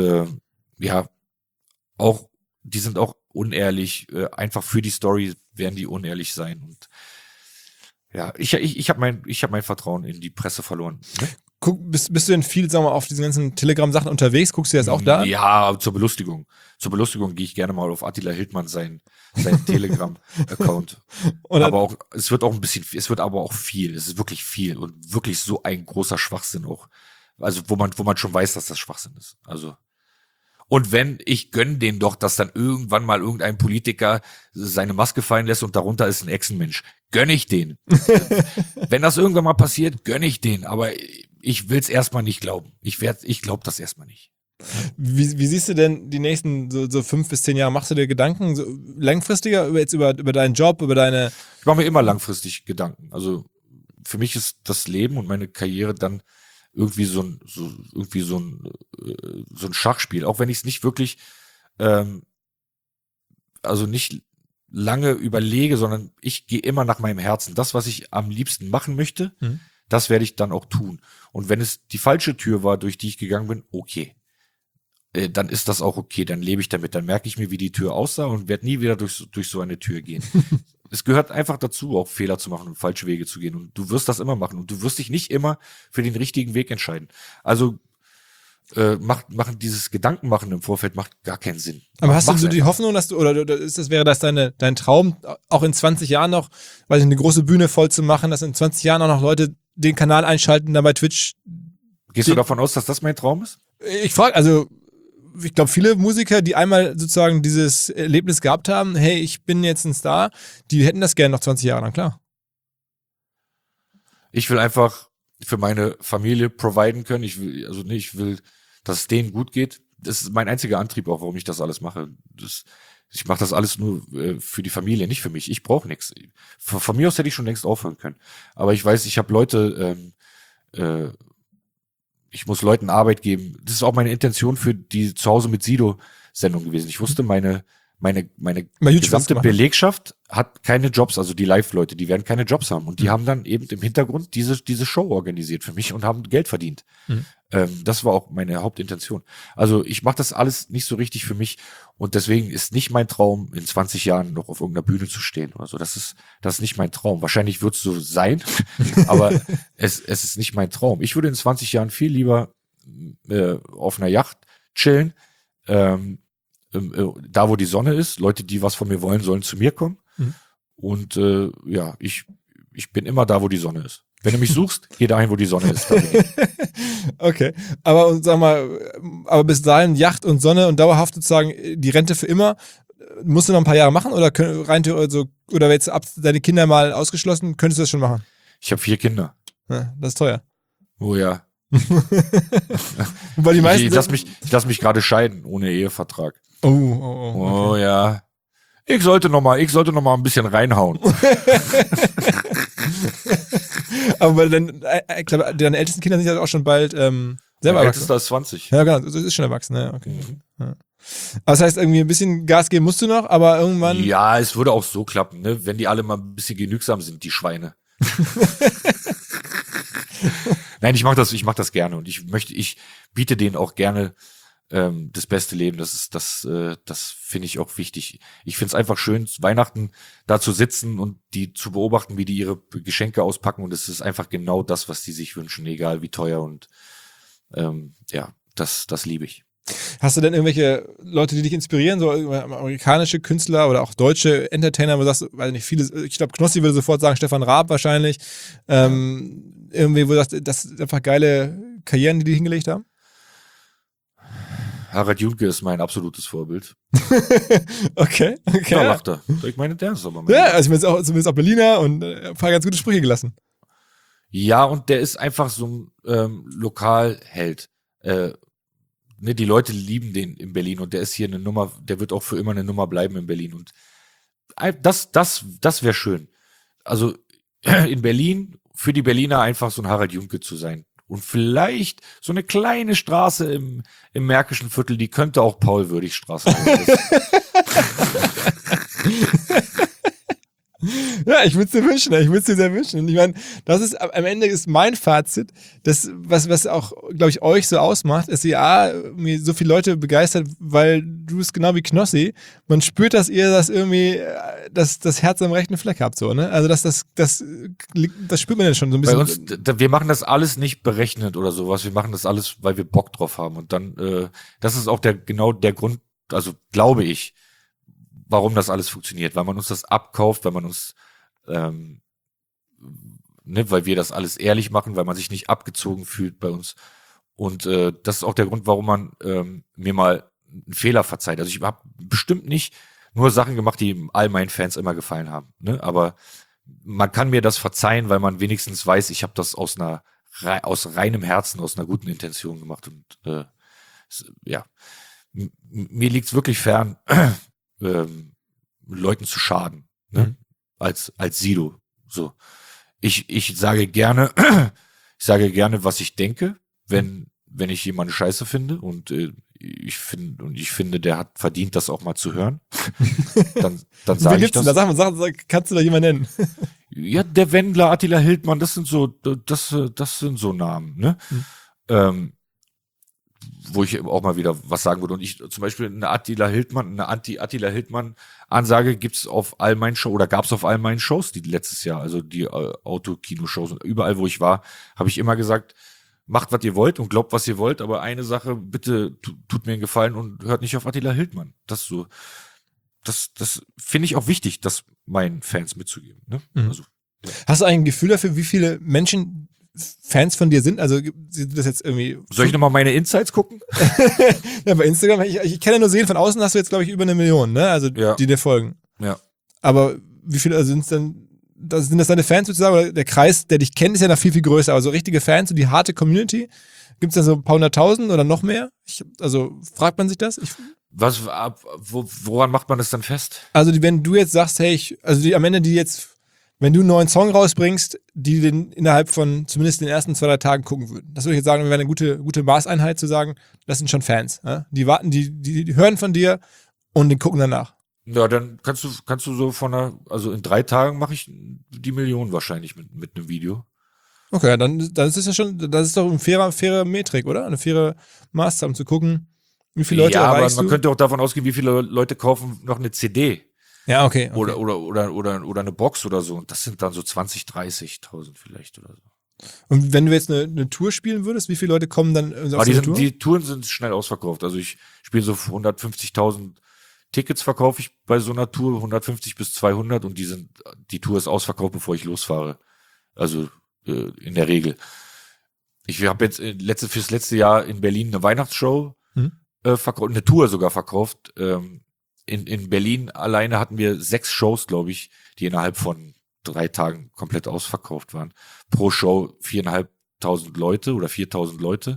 auch die sind auch unehrlich. Einfach für die Story werden die unehrlich sein. Und ja, ich habe mein Vertrauen in die Presse verloren. Ne? Bist du denn viel, sagen wir mal, auf diesen ganzen Telegram-Sachen unterwegs? Guckst du das auch da an? Ja, zur Belustigung. Zur Belustigung gehe ich gerne mal auf Attila Hildmann sein Telegram-Account. Aber auch, es wird aber auch viel. Es ist wirklich viel und wirklich so ein großer Schwachsinn auch. Also, wo man schon weiß, dass das Schwachsinn ist. Also. Und ich gönn denen doch, dass dann irgendwann mal irgendein Politiker seine Maske fallen lässt und darunter ist ein Echsenmensch. Gönn ich den. Wenn das irgendwann mal passiert, gönn ich den. Aber ich will's erstmal nicht glauben. Ich glaube das erstmal nicht. Wie siehst du denn die nächsten so 5 bis 10 Jahre? Machst du dir Gedanken so langfristiger über deinen Job, über deine... Ich mache mir immer langfristig Gedanken. Also für mich ist das Leben und meine Karriere dann irgendwie so ein Schachspiel. Auch wenn ich es nicht wirklich, also nicht lange überlege, sondern ich gehe immer nach meinem Herzen. Das, was ich am liebsten machen möchte, das werde ich dann auch tun. Und wenn es die falsche Tür war, durch die ich gegangen bin, okay. dann ist das auch okay, dann lebe ich damit, dann merke ich mir, wie die Tür aussah und werde nie wieder durch so eine Tür gehen. Es gehört einfach dazu, auch Fehler zu machen und falsche Wege zu gehen und du wirst das immer machen und du wirst dich nicht immer für den richtigen Weg entscheiden. Also dieses Gedankenmachen im Vorfeld macht gar keinen Sinn. Aber hast du Mach's so die einfach. Hoffnung, dass wäre das dein Traum, auch in 20 Jahren noch, weiß ich, eine große Bühne voll zu machen, dass in 20 Jahren auch noch Leute den Kanal einschalten, dann bei Twitch? Gehst du davon aus, dass das mein Traum ist? Ich frage, ich glaube, viele Musiker, die einmal sozusagen dieses Erlebnis gehabt haben, hey, ich bin jetzt ein Star, die hätten das gerne noch 20 Jahre lang, klar. Ich will einfach für meine Familie providen können. Ich will, dass es denen gut geht. Das ist mein einziger Antrieb auch, warum ich das alles mache. Ich mache das alles nur für die Familie, nicht für mich. Ich brauche nichts. Von mir aus hätte ich schon längst aufhören können. Aber ich weiß, ich habe Leute, ich muss Leuten Arbeit geben. Das ist auch meine Intention für die Zuhause mit Sido-Sendung gewesen. Ich wusste, meine gesamte Belegschaft hat keine Jobs, also die Live-Leute, die werden keine Jobs haben. Und die haben dann eben im Hintergrund diese Show organisiert für mich und haben Geld verdient. Das war auch meine Hauptintention. Also ich mache das alles nicht so richtig für mich und deswegen ist nicht mein Traum, in 20 Jahren noch auf irgendeiner Bühne zu stehen oder so. Das ist nicht mein Traum. Wahrscheinlich wird es so sein, aber es ist nicht mein Traum. Ich würde in 20 Jahren viel lieber auf einer Yacht chillen, da wo die Sonne ist. Leute, die was von mir wollen, sollen zu mir kommen. Und ich bin immer da, wo die Sonne ist. Wenn du mich suchst, geh dahin, wo die Sonne ist. Da bin ich. Okay, aber sag mal, bis dahin Yacht und Sonne und dauerhaft sozusagen die Rente für immer, musst du noch ein paar Jahre machen oder oder jetzt ab deine Kinder mal ausgeschlossen, könntest du das schon machen? Ich habe 4 Kinder. Ja, das ist teuer. Oh ja. Wobei die meisten Ich lass mich gerade scheiden, ohne Ehevertrag. Okay. Oh ja. Ich sollte noch mal ein bisschen reinhauen. Aber ich glaube, deine ältesten Kinder sind ja auch schon bald selber Der erwachsen. Ältester ist 20. Ja, genau, das ist schon erwachsen, ja, okay. Ja. Aber das heißt, irgendwie ein bisschen Gas geben musst du noch, aber irgendwann... Ja, es würde auch so klappen, ne? Wenn die alle mal ein bisschen genügsam sind, die Schweine. Nein, ich mach das gerne und ich biete denen auch gerne das beste Leben. Das finde ich auch wichtig. Ich finde es einfach schön, Weihnachten da zu sitzen und die zu beobachten, wie die ihre Geschenke auspacken und es ist einfach genau das, was die sich wünschen, egal wie teuer und das liebe ich. Hast du denn irgendwelche Leute, die dich inspirieren, so amerikanische Künstler oder auch deutsche Entertainer, wo du sagst, weiß nicht, ich glaube, Knossi würde sofort sagen, Stefan Raab wahrscheinlich, irgendwie, wo du sagst, das sind einfach geile Karrieren, die hingelegt haben? Harald Junke ist mein absolutes Vorbild. Okay. Da lacht er. Ich meine, der ist aber mein Ja, also ich bin zumindest auch Berliner und ein paar ganz gute Sprüche gelassen. Ja, und der ist einfach so ein Lokalheld. Die Leute lieben den in Berlin und der ist hier eine Nummer, der wird auch für immer eine Nummer bleiben in Berlin. Und das wäre schön. Also in Berlin, für die Berliner einfach so ein Harald Junke zu sein. Und vielleicht so eine kleine Straße im Märkischen Viertel, die könnte auch Paul-Würdig-Straße sein. Ja, ich würde es dir wünschen, sehr wünschen. Und ich meine, das ist am Ende ist mein Fazit, das, was auch, glaube ich, euch so ausmacht, ist mir so viele Leute begeistert, weil du es genau wie Knossi, man spürt, dass ihr das irgendwie, das Herz am rechten Fleck habt, so, ne? Also das spürt man ja schon so ein bisschen. Bei uns, wir machen das alles nicht berechnet oder sowas, wir machen das alles, weil wir Bock drauf haben. Und dann, das ist auch genau der Grund, also glaube ich, warum das alles funktioniert, weil man uns das abkauft, weil man uns, weil wir das alles ehrlich machen, weil man sich nicht abgezogen fühlt bei uns. Und das ist auch der Grund, warum man mir mal einen Fehler verzeiht. Also ich habe bestimmt nicht nur Sachen gemacht, die all meinen Fans immer gefallen haben. Ne? Aber man kann mir das verzeihen, weil man wenigstens weiß, ich habe das aus reinem Herzen, aus einer guten Intention gemacht. Und mir liegt's wirklich fern, Leuten zu schaden, ne? Als Sido. So. Ich sage gerne, was ich denke, wenn ich jemanden scheiße finde und ich finde, der hat verdient, das auch mal zu hören. Dann sage ich das. Kannst du da jemanden nennen? Ja, der Wendler, Attila Hildmann, das sind so Namen, ne? wo ich auch mal wieder was sagen würde. Und ich zum Beispiel eine Anti-Attila Hildmann-Ansage gibt's auf all meinen Shows oder gab's auf all meinen Shows, die letztes Jahr, also die Autokino-Shows und überall, wo ich war, habe ich immer gesagt, macht, was ihr wollt und glaubt, was ihr wollt, aber eine Sache, bitte tut mir einen Gefallen und hört nicht auf Attila Hildmann. Das finde ich auch wichtig, das meinen Fans mitzugeben. Ne? Mhm. Also, Hast du eigentlich ein Gefühl dafür, wie viele Menschen Fans von dir sind? Also sind das jetzt irgendwie... soll ich nochmal meine Insights gucken? Ja, bei Instagram, ich kann ja nur sehen, von außen hast du jetzt, glaube ich, über 1 Million, ne? Also Ja. die dir folgen. Ja. Aber wie viele, also sind das deine Fans sozusagen? Oder der Kreis, der dich kennt, ist ja noch viel, viel größer. Aber so richtige Fans, so die harte Community, gibt's da so ein paar 100.000 oder noch mehr? Also fragt man sich das? Woran macht man das dann fest? Also wenn du jetzt sagst, hey, am Ende wenn du einen neuen Song rausbringst, die den innerhalb von zumindest den ersten 2-3 Tagen gucken würden. Das würde ich jetzt sagen, wäre eine gute Maßeinheit zu sagen, das sind schon Fans. Ja? Die warten, die hören von dir und die gucken danach. Ja, dann kannst du so also in 3 Tagen mache ich die Million wahrscheinlich mit einem Video. Okay, dann ist es ja schon, das ist doch eine faire Metrik, oder? Eine faire Maßzahl, um zu gucken, wie viele Leute ja, aber erreichst man du. könnte auch davon ausgehen, wie viele Leute kaufen noch eine CD Ja, okay. oder eine Box oder so. Und das sind dann so 20.000, 30.000 vielleicht oder so. Und wenn du jetzt eine Tour spielen würdest, wie viele Leute kommen dann auf Aber so eine Tour? die Touren sind schnell ausverkauft. Also ich spiele so 150.000 Tickets verkaufe ich bei so einer Tour, 150 bis 200 und die Tour ist ausverkauft, bevor ich losfahre. Also in der Regel. Ich habe jetzt fürs letzte Jahr in Berlin eine Weihnachtsshow verkauft, eine Tour sogar verkauft. In Berlin alleine hatten wir 6 Shows, glaube ich, die innerhalb von 3 Tagen komplett ausverkauft waren. Pro Show 4.500 Leute oder 4.000 Leute.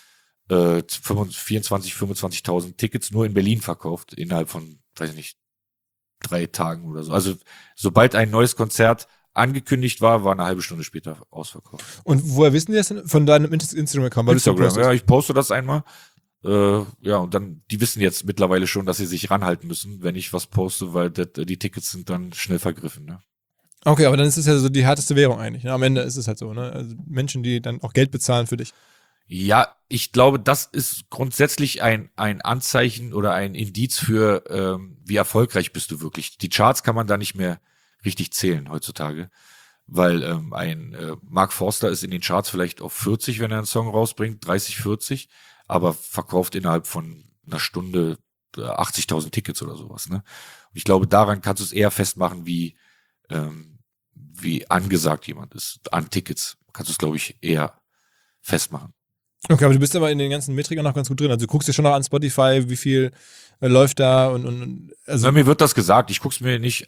25.000 Tickets nur in Berlin verkauft, innerhalb von, weiß ich nicht, 3 Tagen oder so. Also sobald ein neues Konzert angekündigt war eine halbe Stunde später ausverkauft. Und woher wissen die das denn? Von deinem Instagram-Account? Instagram, ja, ich poste das einmal. Ja, und dann, die wissen jetzt mittlerweile schon, dass sie sich ranhalten müssen, wenn ich was poste, weil die Tickets sind dann schnell vergriffen, ne? Okay, aber dann ist es ja so die härteste Währung eigentlich. Ne? Am Ende ist es halt so, ne? Also Menschen, die dann auch Geld bezahlen für dich. Ja, ich glaube, das ist grundsätzlich ein Anzeichen oder ein Indiz für, wie erfolgreich bist du wirklich. Die Charts kann man da nicht mehr richtig zählen heutzutage, weil Mark Forster ist in den Charts vielleicht auf 40, wenn er einen Song rausbringt, 30, 40, aber verkauft innerhalb von einer Stunde 80.000 Tickets oder sowas. Ne? Und ich glaube, daran kannst du es eher festmachen, wie angesagt jemand ist. An Tickets kannst du es, glaube ich, eher festmachen. Okay, aber du bist aber in den ganzen Metriken noch ganz gut drin. Also du guckst dir schon noch an Spotify, wie viel läuft da und also. Na, mir wird das gesagt. Ich guck's mir nicht,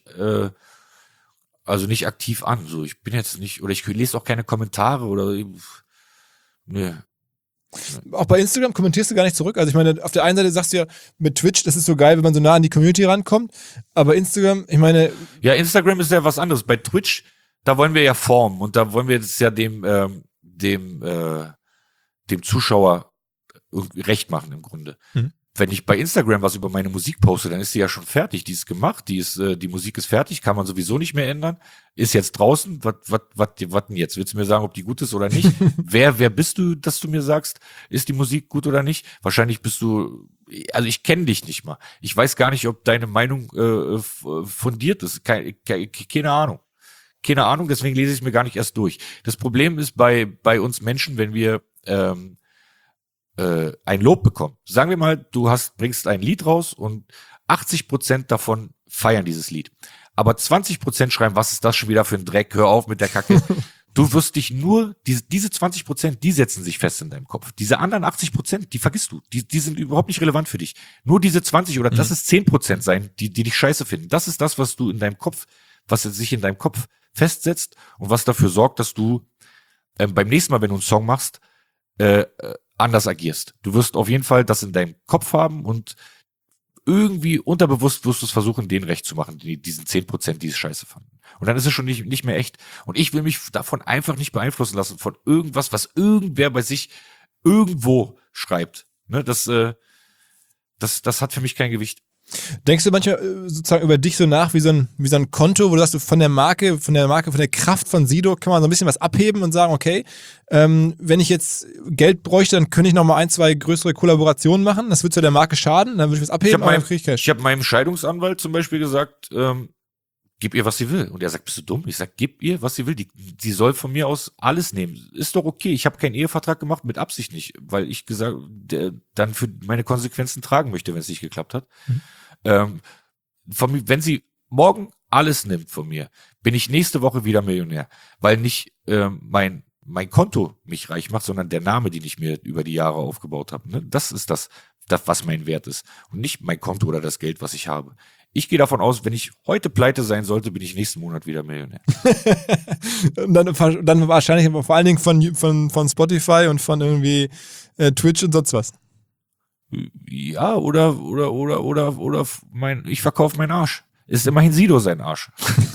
nicht aktiv an. So, ich bin jetzt nicht, oder ich lese auch keine Kommentare oder ne. Auch bei Instagram kommentierst du gar nicht zurück. Also ich meine, auf der einen Seite sagst du ja mit Twitch, das ist so geil, wenn man so nah an die Community rankommt. Aber Instagram, ich meine. Ja, Instagram ist ja was anderes. Bei Twitch, da wollen wir ja formen und da wollen wir jetzt ja dem Zuschauer recht machen im Grunde. Mhm. Wenn ich bei Instagram was über meine Musik poste, dann ist sie ja schon fertig. Die ist gemacht, die Musik ist fertig, kann man sowieso nicht mehr ändern. Ist jetzt draußen. Was denn jetzt? Willst du mir sagen, ob die gut ist oder nicht? Wer bist du, dass du mir sagst, ist die Musik gut oder nicht? Wahrscheinlich bist du, also ich kenne dich nicht mal. Ich weiß gar nicht, ob deine Meinung fundiert ist. Keine Ahnung. Keine Ahnung, deswegen lese ich es mir gar nicht erst durch. Das Problem ist bei uns Menschen, wenn wir ein Lob bekommen. Sagen wir mal, du bringst ein Lied raus und 80% davon feiern dieses Lied. Aber 20% schreiben, was ist das schon wieder für ein Dreck, hör auf mit der Kacke. Du wirst dich nur, diese 20%, die setzen sich fest in deinem Kopf. Diese anderen 80%, die vergisst du. Die sind überhaupt nicht relevant für dich. Nur diese 20 oder das ist 10% sein, die dich scheiße finden. Das ist das, was du in deinem Kopf, was sich in deinem Kopf festsetzt und was dafür sorgt, dass du beim nächsten Mal, wenn du einen Song machst, anders agierst. Du wirst auf jeden Fall das in deinem Kopf haben und irgendwie unterbewusst wirst du es versuchen, denen recht zu machen, diesen 10%, die es scheiße fanden. Und dann ist es schon nicht mehr echt. Und ich will mich davon einfach nicht beeinflussen lassen, von irgendwas, was irgendwer bei sich irgendwo schreibt. Ne, das hat für mich kein Gewicht. Denkst du manchmal sozusagen über dich so nach wie so ein Konto, wo du sagst, von der Kraft von Sido kann man so ein bisschen was abheben und sagen, okay, wenn ich jetzt Geld bräuchte, dann könnte ich nochmal 1, 2 größere Kollaborationen machen, das würde ja der Marke schaden, dann würde ich was abheben, aber dann kriege ich Cash. Ich habe meinem Scheidungsanwalt zum Beispiel gesagt, gib ihr, was sie will. Und er sagt, bist du dumm? Ich sag, gib ihr, was sie will. Sie soll von mir aus alles nehmen. Ist doch okay. Ich habe keinen Ehevertrag gemacht, mit Absicht nicht, weil ich gesagt, dann für meine Konsequenzen tragen möchte, wenn es nicht geklappt hat. Wenn sie morgen alles nimmt von mir, bin ich nächste Woche wieder Millionär. Weil nicht mein Konto mich reich macht, sondern der Name, den ich mir über die Jahre aufgebaut habe. Ne? Das ist das, was mein Wert ist. Und nicht mein Konto oder das Geld, was ich habe. Ich gehe davon aus, wenn ich heute pleite sein sollte, bin ich nächsten Monat wieder Millionär. Und dann wahrscheinlich aber vor allen Dingen von Spotify und von irgendwie Twitch und sonst was. Ja, oder ich verkaufe meinen Arsch. Ist immerhin Sido sein Arsch.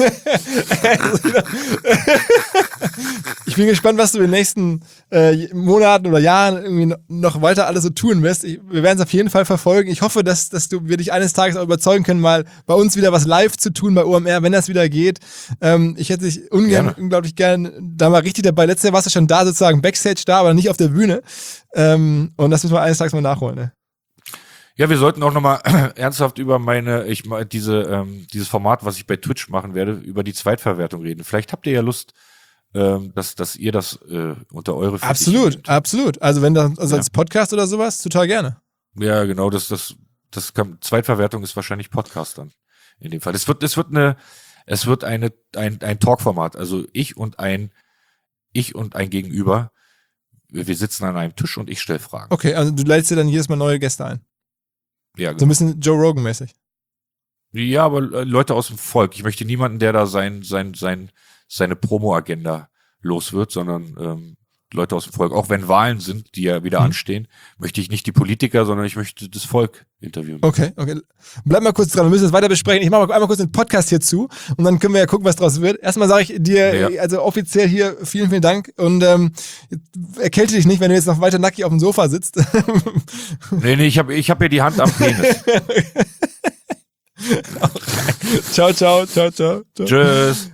Ich bin gespannt, was du in den nächsten Monaten oder Jahren irgendwie noch weiter alles so tun wirst. Wir werden es auf jeden Fall verfolgen. Ich hoffe, dass wir dich eines Tages auch überzeugen können, mal bei uns wieder was live zu tun bei OMR, wenn das wieder geht. Ich hätte dich unglaublich gern da mal richtig dabei. Letztes Jahr warst du schon da, sozusagen Backstage da, aber nicht auf der Bühne. Und das müssen wir eines Tages mal nachholen. Ne? Ja, wir sollten auch nochmal ernsthaft über dieses Format, was ich bei Twitch machen werde, über die Zweitverwertung reden. Vielleicht habt ihr ja Lust, dass ihr das unter eure Fittiche nehmt. Absolut. Also wenn das als Podcast oder sowas, total gerne. Ja, genau, Zweitverwertung ist wahrscheinlich Podcast dann in dem Fall. Es wird ein Talkformat, also ich und ein Gegenüber. Wir sitzen an einem Tisch und ich stelle Fragen. Okay, also du leitest dir dann jedes Mal neue Gäste ein. Ja, genau. So ein bisschen Joe Rogan-mäßig. Ja, aber Leute aus dem Volk. Ich möchte niemanden, der da seine Promo-Agenda los wird, sondern Leute aus dem Volk. Auch wenn Wahlen sind, die ja wieder anstehen, möchte ich nicht die Politiker, sondern ich möchte das Volk interviewen. Okay. Bleib mal kurz dran, wir müssen das weiter besprechen. Ich mache mal einmal kurz den Podcast hier zu und dann können wir ja gucken, was draus wird. Erstmal sage ich dir, also offiziell hier, vielen, vielen Dank und erkälte dich nicht, wenn du jetzt noch weiter nackig auf dem Sofa sitzt. Nee, ich hab ja die Hand am Penis. Ciao. Tschüss.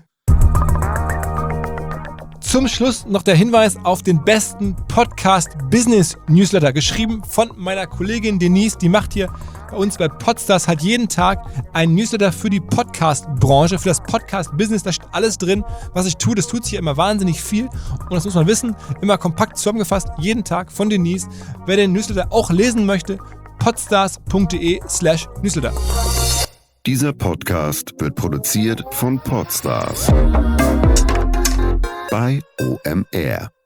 Zum Schluss noch der Hinweis auf den besten Podcast-Business-Newsletter, geschrieben von meiner Kollegin Denise. Die macht hier bei uns bei Podstars halt jeden Tag einen Newsletter für die Podcast-Branche, für das Podcast-Business. Da steht alles drin, was ich tue. Das tut sich hier immer wahnsinnig viel und das muss man wissen. Immer kompakt zusammengefasst, jeden Tag von Denise. Wer den Newsletter auch lesen möchte, podstars.de/Newsletter. Dieser Podcast wird produziert von Podstars bei OMR.